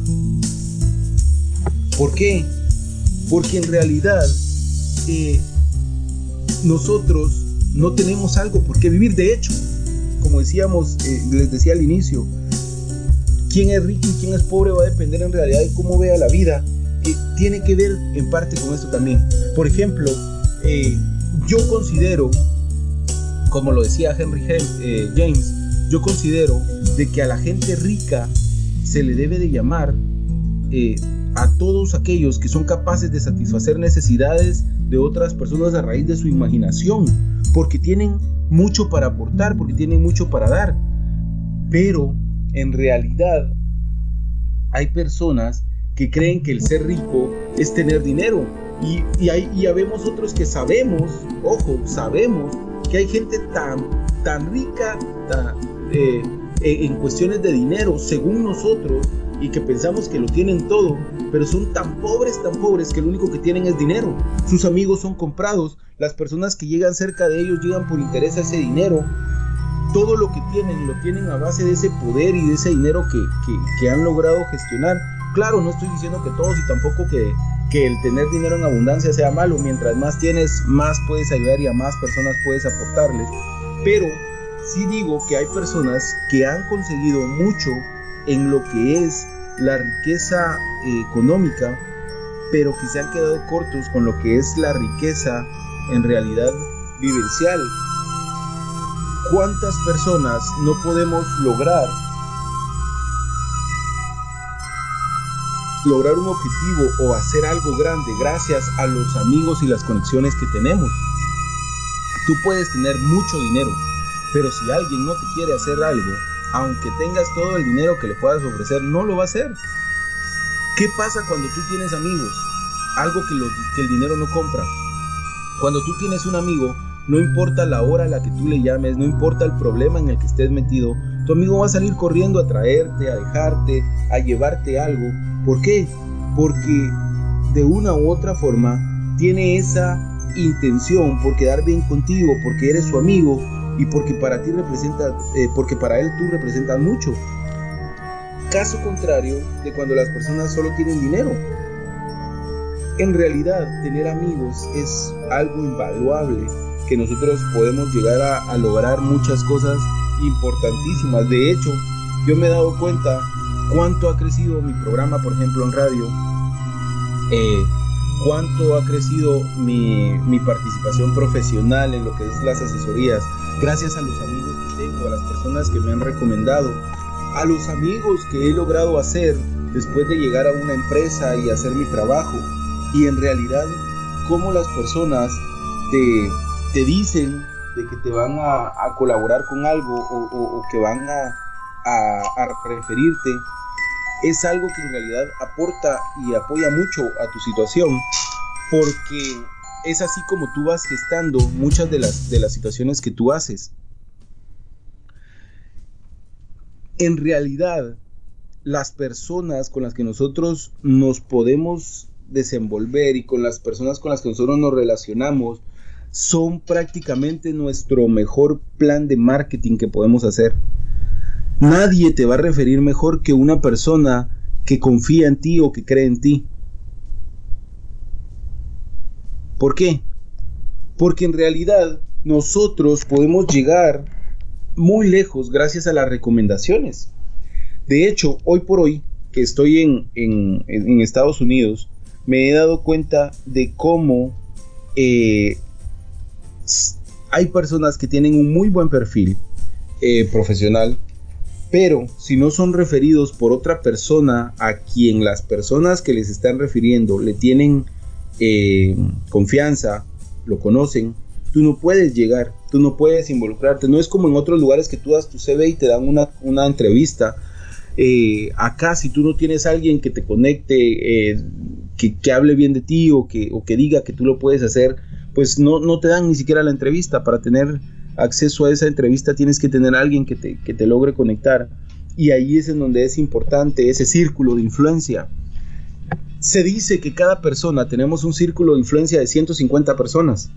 ¿Por qué? Porque en realidad eh, nosotros no tenemos algo por qué vivir. De hecho, como decíamos, eh, les decía al inicio, quién es rico y quién es pobre va a depender en realidad de cómo vea la vida. Eh, tiene que ver en parte con esto también. Por ejemplo, eh, yo considero, como lo decía Henry eh, James, yo considero de que a la gente rica se le debe de llamar eh, a todos aquellos que son capaces de satisfacer necesidades de otras personas a raíz de su imaginación, porque tienen mucho para aportar, porque tienen mucho para dar. Pero en realidad hay personas que creen que el ser rico es tener dinero, y, y, hay, y habemos otros que sabemos, ojo, sabemos que hay gente tan, tan rica, tan, eh, eh, en cuestiones de dinero, según nosotros, y que pensamos que lo tienen todo, pero son tan pobres, tan pobres que lo único que tienen es dinero. Sus amigos son comprados, las personas que llegan cerca de ellos llegan por interés a ese dinero. Todo lo que tienen, lo tienen a base de ese poder y de ese dinero que, que, que han logrado gestionar. Claro, no estoy diciendo que todos y tampoco que, que el tener dinero en abundancia sea malo. Mientras más tienes, más puedes ayudar y a más personas puedes aportarles. Pero sí digo que hay personas que han conseguido mucho en lo que es la riqueza eh, económica, pero que se han quedado cortos con lo que es la riqueza en realidad vivencial. ¿Cuántas personas no podemos lograr lograr un objetivo o hacer algo grande gracias a los amigos y las conexiones que tenemos? Tú puedes tener mucho dinero, pero si alguien no te quiere hacer algo, aunque tengas todo el dinero que le puedas ofrecer, no lo va a hacer. ¿Qué pasa cuando tú tienes amigos? Algo que, lo, que el dinero no compra. Cuando tú tienes un amigo, no importa la hora a la que tú le llames, no importa el problema en el que estés metido, tu amigo va a salir corriendo a traerte, a dejarte, a llevarte algo. ¿Por qué? Porque de una u otra forma tiene esa intención por quedar bien contigo, porque eres su amigo y porque para ti representa, eh, porque para él tú representas mucho. Caso contrario de cuando las personas solo tienen dinero. En realidad, tener amigos es algo invaluable, que nosotros podemos llegar a, a lograr muchas cosas importantísimas. De hecho, yo me he dado cuenta cuánto ha crecido mi programa, por ejemplo, en radio, eh, cuánto ha crecido mi, mi participación profesional en lo que es las asesorías, gracias a los amigos que tengo, a las personas que me han recomendado, a los amigos que he logrado hacer después de llegar a una empresa y hacer mi trabajo. Y en realidad, cómo las personas te, te dicen de que te van a, a colaborar con algo o, o, o que van a, a, a referirte, es algo que en realidad aporta y apoya mucho a tu situación, porque es así como tú vas gestando muchas de las, de las situaciones que tú haces. En realidad, las personas con las que nosotros nos podemos desenvolver y con las personas con las que nosotros nos relacionamos son prácticamente nuestro mejor plan de marketing que podemos hacer. Nadie te va a referir mejor que una persona que confía en ti o que cree en ti. ¿Por qué? Porque en realidad nosotros podemos llegar muy lejos gracias a las recomendaciones. De hecho, hoy por hoy que estoy en, en, en Estados Unidos, me he dado cuenta de cómo eh, hay personas que tienen un muy buen perfil eh, profesional, pero si no son referidos por otra persona a quien las personas que les están refiriendo le tienen eh, confianza, lo conocen, tú no puedes llegar, tú no puedes involucrarte. No es como en otros lugares que tú das tu C V y te dan una, una entrevista. Eh, acá si tú no tienes a alguien que te conecte, eh, que, que hable bien de ti o que, o que diga que tú lo puedes hacer, pues no, no te dan ni siquiera la entrevista. Para tener acceso a esa entrevista tienes que tener a alguien que te, que te logre conectar, y ahí es en donde es importante ese círculo de influencia. Se dice que cada persona tenemos un círculo de influencia de ciento cincuenta personas.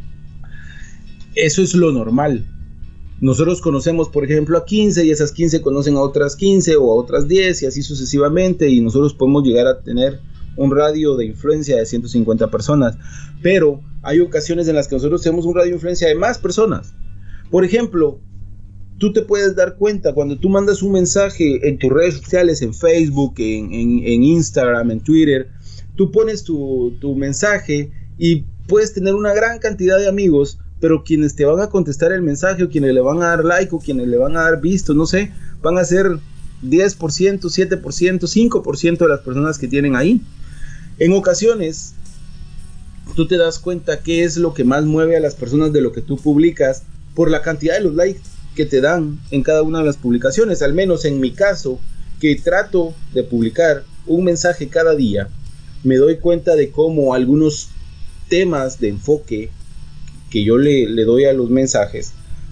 Eso es lo normal. Nosotros conocemos, por ejemplo, a quince y esas quince conocen a otras quince o a otras diez y así sucesivamente, y nosotros podemos llegar a tener un radio de influencia de ciento cincuenta personas. Pero hay ocasiones en las que nosotros tenemos un radio de influencia de más personas. Por ejemplo, tú te puedes dar cuenta cuando tú mandas un mensaje en tus redes sociales, en Facebook, en, en, en Instagram, en Twitter, tú pones tu, tu mensaje y puedes tener una gran cantidad de amigos, pero quienes te van a contestar el mensaje o quienes le van a dar like o quienes le van a dar visto, no sé, van a ser diez por ciento, siete por ciento, cinco por ciento de las personas que tienen ahí. En ocasiones, tú te das cuenta qué es lo que más mueve a las personas de lo que tú publicas por la cantidad de los likes que te dan en cada una de las publicaciones. Al menos en mi caso, que trato de publicar un mensaje cada día, me doy cuenta de cómo algunos temas de enfoque que yo le, le doy a los mensajes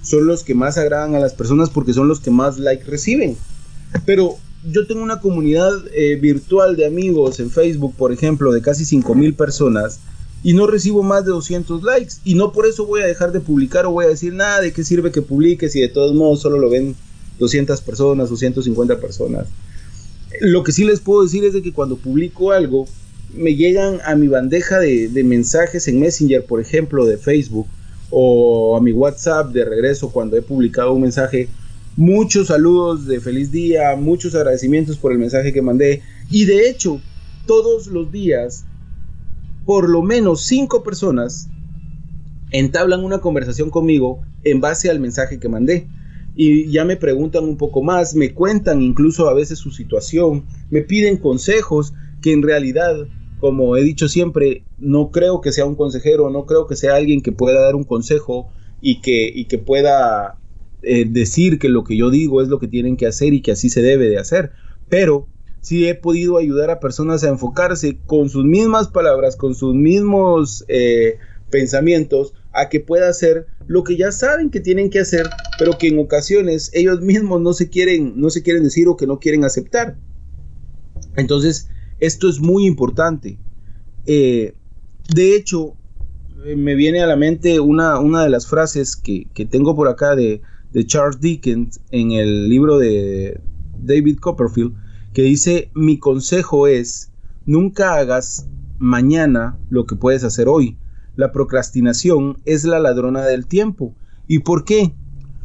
son los que más agradan a las personas porque son los que más like reciben. Pero yo tengo una comunidad eh, virtual de amigos en Facebook, por ejemplo, de casi cinco mil personas, y no recibo más de doscientos likes, y no por eso voy a dejar de publicar o voy a decir nada, de qué sirve que publique si de todos modos solo lo ven doscientas personas o ciento cincuenta personas. Lo que sí les puedo decir es de que cuando publico algo, me llegan a mi bandeja de, de mensajes en Messenger, por ejemplo, de Facebook, o a mi WhatsApp de regreso cuando he publicado un mensaje, muchos saludos de feliz día, muchos agradecimientos por el mensaje que mandé, y de hecho, todos los días, por lo menos cinco personas entablan una conversación conmigo en base al mensaje que mandé. Y ya me preguntan un poco más, me cuentan incluso a veces su situación, me piden consejos que en realidad, como he dicho siempre, no creo que sea un consejero, no creo que sea alguien que pueda dar un consejo y que, y que pueda eh, decir que lo que yo digo es lo que tienen que hacer y que así se debe de hacer. Pero sí he podido ayudar a personas a enfocarse con sus mismas palabras, con sus mismos eh, pensamientos, a que pueda hacer lo que ya saben que tienen que hacer, pero que en ocasiones ellos mismos no se quieren, no se quieren decir o que no quieren aceptar. Entonces, esto es muy importante. Eh, de hecho, eh, me viene a la mente una, una de las frases que, que tengo por acá de, de Charles Dickens en el libro de David Copperfield, que dice: mi consejo es, nunca hagas mañana lo que puedes hacer hoy. La procrastinación es la ladrona del tiempo. ¿Y por qué?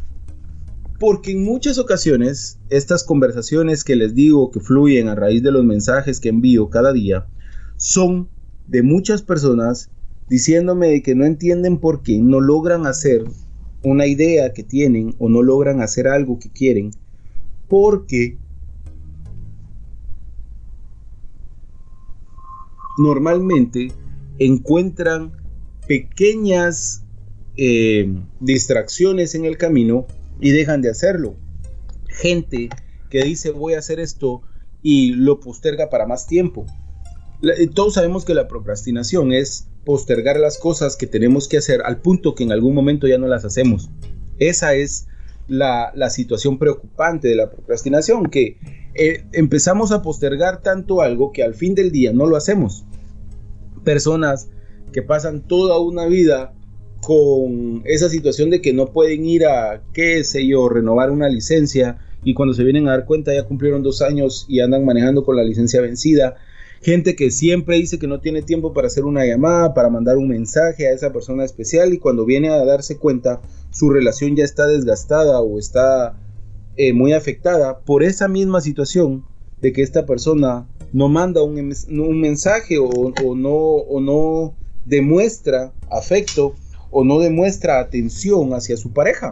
Porque en muchas ocasiones estas conversaciones que les digo que fluyen a raíz de los mensajes que envío cada día son de muchas personas diciéndome de que no entienden por qué no logran hacer una idea que tienen o no logran hacer algo que quieren, porque normalmente encuentran pequeñas eh, distracciones en el camino y dejan de hacerlo. Gente que dice voy a hacer esto y lo posterga para más tiempo. La, todos sabemos que la procrastinación es postergar las cosas que tenemos que hacer al punto que en algún momento ya no las hacemos. Esa es la, la situación preocupante de la procrastinación, que eh, empezamos a postergar tanto algo que al fin del día no lo hacemos. Personas que pasan toda una vida con esa situación de que no pueden ir a, qué sé yo, renovar una licencia, y cuando se vienen a dar cuenta ya cumplieron dos años y andan manejando con la licencia vencida. Gente que siempre dice que no tiene tiempo para hacer una llamada, para mandar un mensaje a esa persona especial, y cuando viene a darse cuenta su relación ya está desgastada o está eh, muy afectada por esa misma situación de que esta persona no manda un, un mensaje o, o, no, o no demuestra afecto o no demuestra atención hacia su pareja.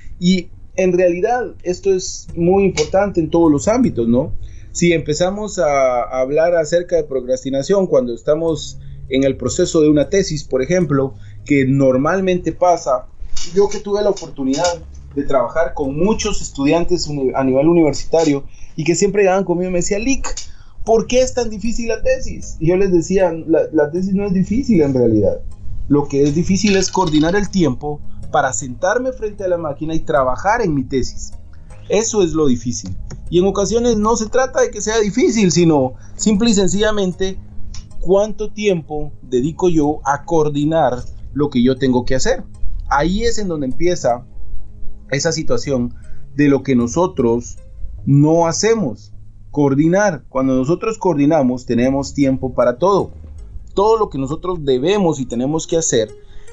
Y en realidad esto es muy importante en todos los ámbitos, ¿no? Si empezamos a, a hablar acerca de procrastinación cuando estamos en el proceso de una tesis, por ejemplo, que normalmente pasa, yo que tuve la oportunidad de trabajar con muchos estudiantes a nivel universitario y que siempre llegaban conmigo y me decían: Lick, ¿por qué es tan difícil la tesis? Y yo les decía, la, la tesis no es difícil en realidad. Lo que es difícil es coordinar el tiempo para sentarme frente a la máquina y trabajar en mi tesis. Eso es lo difícil. Y en ocasiones no se trata de que sea difícil, sino simple y sencillamente cuánto tiempo dedico yo a coordinar lo que yo tengo que hacer. Ahí es en donde empieza esa situación de lo que nosotros no hacemos. Coordinar. Cuando nosotros coordinamos, tenemos tiempo para todo. Todo lo que nosotros debemos y tenemos que hacer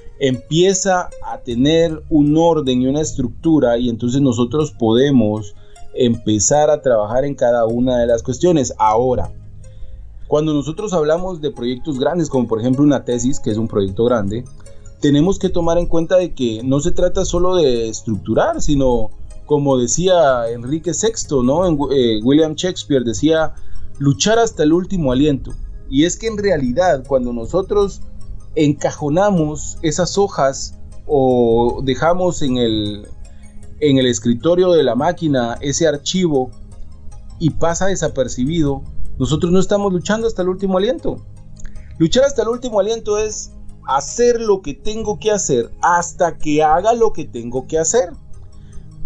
empieza a tener un orden y una estructura, y entonces nosotros podemos empezar a trabajar en cada una de las cuestiones. Ahora, cuando nosotros hablamos de proyectos grandes, como por ejemplo una tesis, que es un proyecto grande, tenemos que tomar en cuenta de que no se trata solo de estructurar, sino, como decía Enrique sexto, ¿no? En, eh, William Shakespeare decía, luchar hasta el último aliento. Y es que en realidad, cuando nosotros encajonamos esas hojas o dejamos en el, en el escritorio de la máquina ese archivo y pasa desapercibido, nosotros no estamos luchando hasta el último aliento. Luchar hasta el último aliento es hacer lo que tengo que hacer hasta que haga lo que tengo que hacer.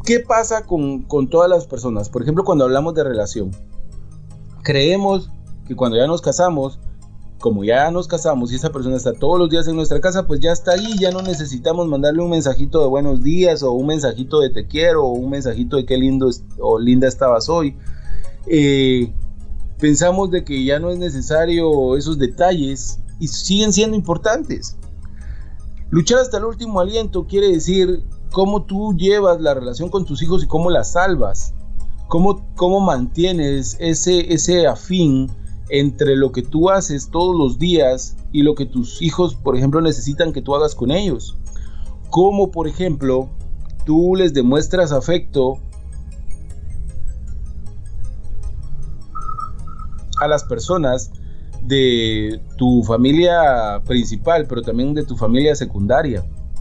¿Qué pasa con, con todas las personas? Por ejemplo, cuando hablamos de relación, creemos que cuando ya nos casamos, como ya nos casamos y esa persona está todos los días en nuestra casa, pues ya está ahí, ya no necesitamos mandarle un mensajito de buenos días, o un mensajito de te quiero, o un mensajito de qué lindo o linda estabas hoy. Eh, pensamos de que ya no es necesario esos detalles, y siguen siendo importantes. Luchar hasta el último aliento quiere decir cómo tú llevas la relación con tus hijos y cómo la salvas, cómo, cómo mantienes ese, ese afín entre lo que tú haces todos los días y lo que tus hijos, por ejemplo, necesitan que tú hagas con ellos. Cómo, por ejemplo, tú les demuestras afecto a las personas de tu familia principal, pero también de tu familia secundaria.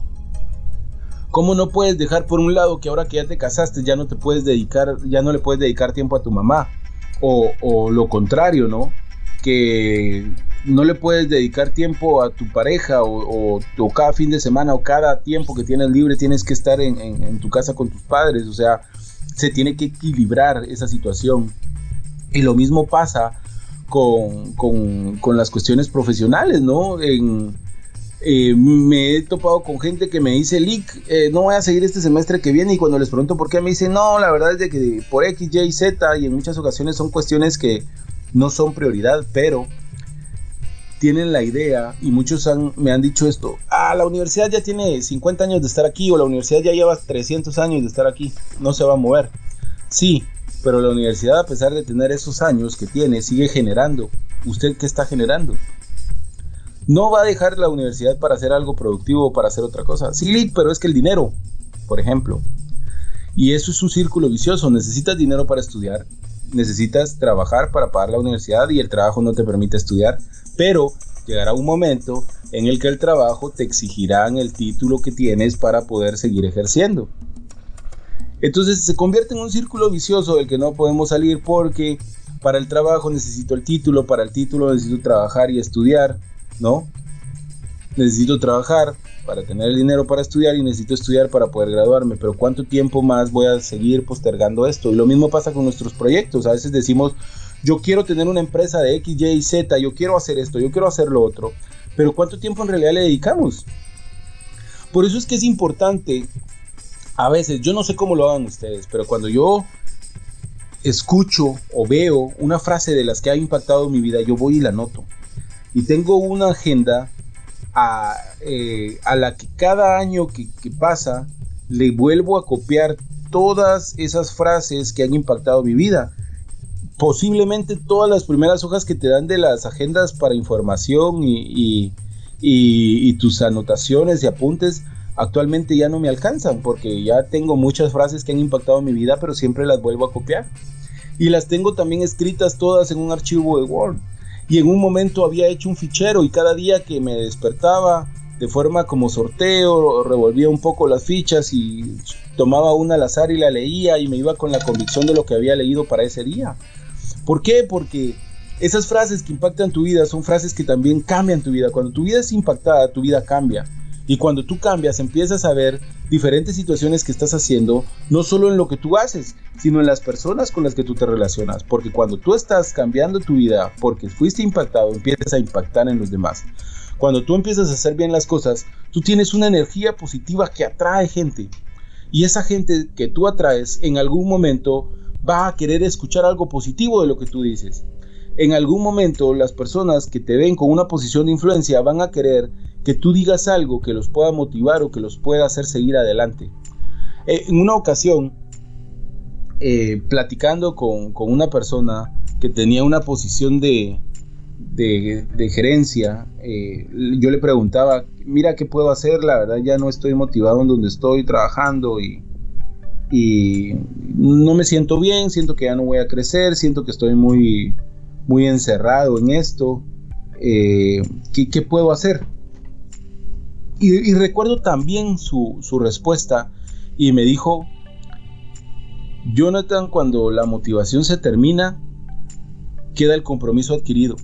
¿Cómo no puedes dejar por un lado que ahora que ya te casaste ya no te puedes dedicar, ya no le puedes dedicar tiempo a tu mamá? O, o lo contrario, ¿no? Que no le puedes dedicar tiempo a tu pareja, o, o, o cada fin de semana o cada tiempo que tienes libre tienes que estar en, en, en tu casa con tus padres. O sea, se tiene que equilibrar esa situación. Y lo mismo pasa con, con, con las cuestiones profesionales, ¿no? En, eh, me he topado con gente que me dice, Lick, eh, no voy a seguir este semestre que viene, y cuando les pregunto por qué, me dicen, no, la verdad es de que por X, Y, Z, y en muchas ocasiones son cuestiones que no son prioridad, pero tienen la idea, y muchos han, me han dicho esto, ah, la universidad ya tiene cincuenta años de estar aquí, o la universidad ya lleva trescientos años de estar aquí, no se va a mover. Sí, pero la universidad, a pesar de tener esos años que tiene, sigue generando. ¿Usted qué está generando? No va a dejar la universidad para hacer algo productivo o para hacer otra cosa. Sí, pero es que el dinero, por ejemplo. Y eso es un círculo vicioso. Necesitas dinero para estudiar, necesitas trabajar para pagar la universidad, y el trabajo no te permite estudiar. Pero llegará un momento en el que el trabajo te exigirá el título que tienes para poder seguir ejerciendo. Entonces se convierte en un círculo vicioso del que no podemos salir, porque para el trabajo necesito el título, para el título necesito trabajar y estudiar, ¿no? Necesito trabajar para tener el dinero para estudiar, y necesito estudiar para poder graduarme. Pero ¿cuánto tiempo más voy a seguir postergando esto? Y lo mismo pasa con nuestros proyectos. A veces decimos, yo quiero tener una empresa de X, Y, Z, yo quiero hacer esto, yo quiero hacer lo otro. Pero ¿cuánto tiempo en realidad le dedicamos? Por eso es que es importante. A veces, yo no sé cómo lo hagan ustedes, pero cuando yo escucho o veo una frase de las que ha impactado mi vida, yo voy y la anoto. Y tengo una agenda a, eh, a la que cada año que, que pasa le vuelvo a copiar todas esas frases que han impactado mi vida. Posiblemente todas las primeras hojas que te dan de las agendas para información y, y, y, y tus anotaciones y apuntes actualmente ya no me alcanzan, porque ya tengo muchas frases que han impactado mi vida, pero siempre las vuelvo a copiar. Y las tengo también escritas todas en un archivo de Word. Y en un momento había hecho un fichero, y cada día que me despertaba, de forma como sorteo, revolvía un poco las fichas y tomaba una al azar y la leía, y me iba con la convicción de lo que había leído para ese día. ¿Por qué? Porque esas frases que impactan tu vida son frases que también cambian tu vida. Cuando tu vida es impactada, tu vida cambia. Y cuando tú cambias, empiezas a ver diferentes situaciones que estás haciendo, no solo en lo que tú haces, sino en las personas con las que tú te relacionas. Porque cuando tú estás cambiando tu vida, porque fuiste impactado, empiezas a impactar en los demás. Cuando tú empiezas a hacer bien las cosas, tú tienes una energía positiva que atrae gente. Y esa gente que tú atraes, en algún momento va a querer escuchar algo positivo de lo que tú dices. En algún momento, las personas que te ven con una posición de influencia van a querer que tú digas algo que los pueda motivar o que los pueda hacer seguir adelante. Eh, en una ocasión, eh, platicando con, con una persona que tenía una posición de, de, de gerencia, eh, yo le preguntaba, mira, ¿qué puedo hacer? La verdad ya no estoy motivado en donde estoy trabajando y, y no me siento bien, siento que ya no voy a crecer, siento que estoy muy, muy encerrado en esto. Eh, ¿qué, ¿Qué puedo hacer? Y, y recuerdo también su, su respuesta, y me dijo, Jonathan, cuando la motivación se termina, queda el compromiso adquirido.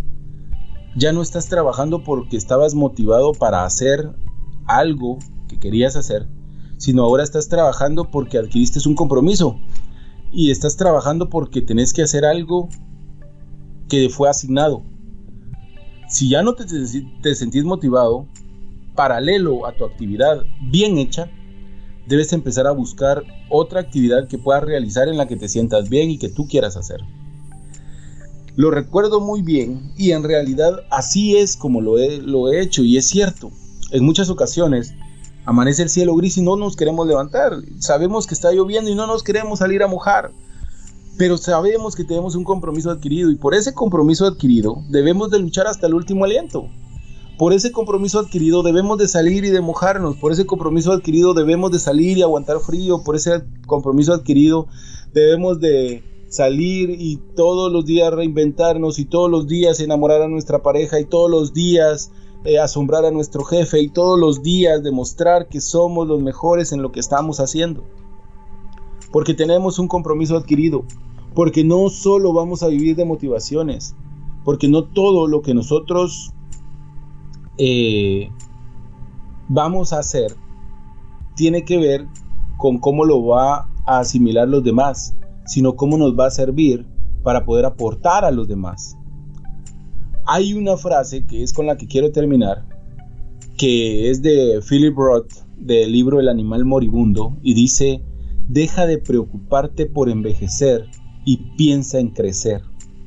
Ya no estás trabajando porque estabas motivado para hacer algo que querías hacer, sino ahora estás trabajando porque adquiriste un compromiso y estás trabajando porque tenés que hacer algo que fue asignado. Si ya no te, te sentís motivado, paralelo a tu actividad bien hecha, debes empezar a buscar otra actividad que puedas realizar en la que te sientas bien y que tú quieras hacer. Lo recuerdo muy bien y en realidad así es como lo he, lo he hecho, y es cierto. En muchas ocasiones amanece el cielo gris y no nos queremos levantar. Sabemos que está lloviendo y no nos queremos salir a mojar. Pero sabemos que tenemos un compromiso adquirido y por ese compromiso adquirido debemos de luchar hasta el último aliento. Por ese compromiso adquirido debemos de salir y de mojarnos. Por ese compromiso adquirido debemos de salir y aguantar frío. Por ese compromiso adquirido debemos de salir y todos los días reinventarnos y todos los días enamorar a nuestra pareja y todos los días eh, asombrar a nuestro jefe y todos los días demostrar que somos los mejores en lo que estamos haciendo. Porque tenemos un compromiso adquirido, porque no solo vamos a vivir de motivaciones, porque no todo lo que nosotros eh, vamos a hacer tiene que ver con cómo lo va a asimilar los demás, sino cómo nos va a servir para poder aportar a los demás. Hay una frase que es con la que quiero terminar, que es de Philip Roth, del libro El animal moribundo, y dice: deja de preocuparte por envejecer y piensa en crecer.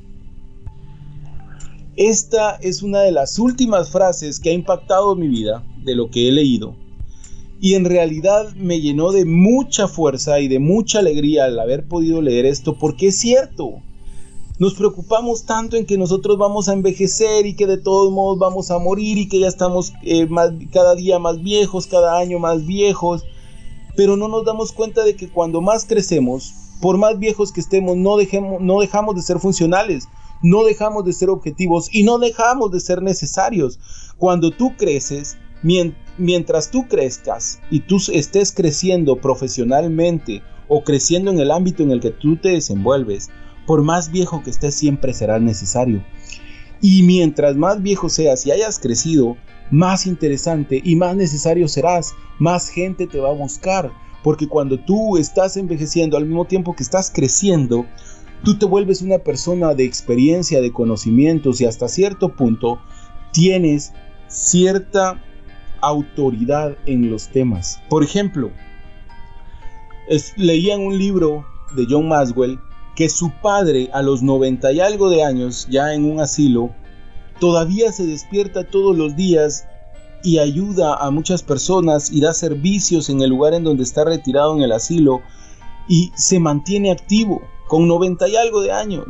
Esta es una de las últimas frases que ha impactado mi vida de lo que he leído. Y en realidad me llenó de mucha fuerza y de mucha alegría al haber podido leer esto, porque es cierto. Nos preocupamos tanto en que nosotros vamos a envejecer y que de todos modos vamos a morir y que ya estamos eh, más, cada día más viejos, cada año más viejos. Pero no nos damos cuenta de que cuando más crecemos, por más viejos que estemos, no, dejemos, no dejamos de ser funcionales, no dejamos de ser objetivos y no dejamos de ser necesarios. Cuando tú creces, mientras tú crezcas y tú estés creciendo profesionalmente o creciendo en el ámbito en el que tú te desenvuelves, por más viejo que estés siempre serás necesario. Y mientras más viejo seas y hayas crecido, más interesante y más necesario serás, más gente te va a buscar, porque cuando tú estás envejeciendo al mismo tiempo que estás creciendo, tú te vuelves una persona de experiencia, de conocimientos y hasta cierto punto tienes cierta autoridad en los temas. Por ejemplo, es, leía en un libro de John Maxwell que su padre a los noventa y algo de años, ya en un asilo, todavía se despierta todos los días y ayuda a muchas personas y da servicios en el lugar en donde está retirado en el asilo y se mantiene activo con noventa y algo de años.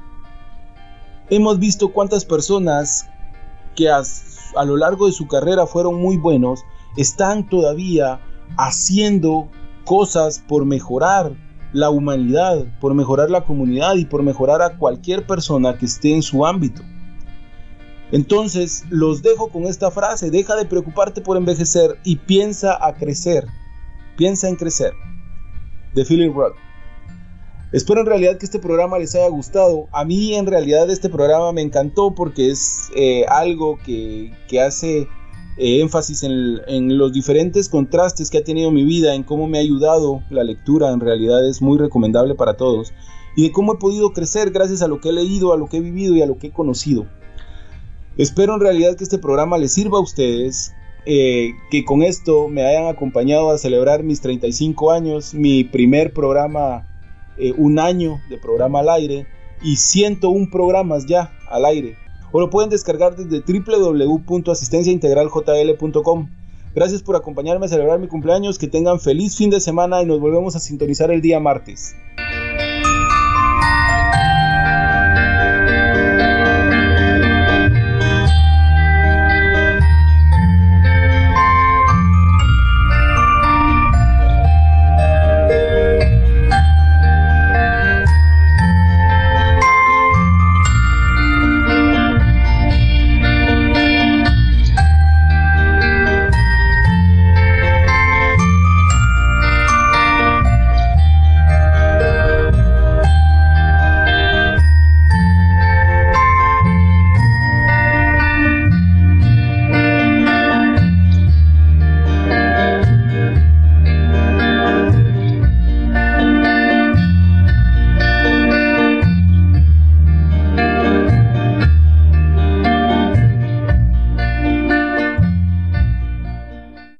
Hemos visto cuántas personas que a, a lo largo de su carrera fueron muy buenos, están todavía haciendo cosas por mejorar la humanidad, por mejorar la comunidad y por mejorar a cualquier persona que esté en su ámbito. Entonces los dejo con esta frase: deja de preocuparte por envejecer y piensa a crecer, piensa en crecer, de Philip Roth. Espero en realidad que este programa les haya gustado. A mí en realidad este programa me encantó porque es eh, algo que, que hace eh, énfasis en, en los diferentes contrastes que ha tenido mi vida, en cómo me ha ayudado la lectura. En realidad es muy recomendable para todos, y de cómo he podido crecer gracias a lo que he leído, a lo que he vivido y a lo que he conocido. Espero en realidad que este programa les sirva a ustedes, eh, que con esto me hayan acompañado a celebrar mis treinta y cinco años, mi primer programa, eh, un año de programa al aire y ciento uno programas ya al aire. O lo pueden descargar desde doble u doble u doble u punto asistencia integral j l punto com. Gracias por acompañarme a celebrar mi cumpleaños, que tengan feliz fin de semana y nos volvemos a sintonizar el día martes.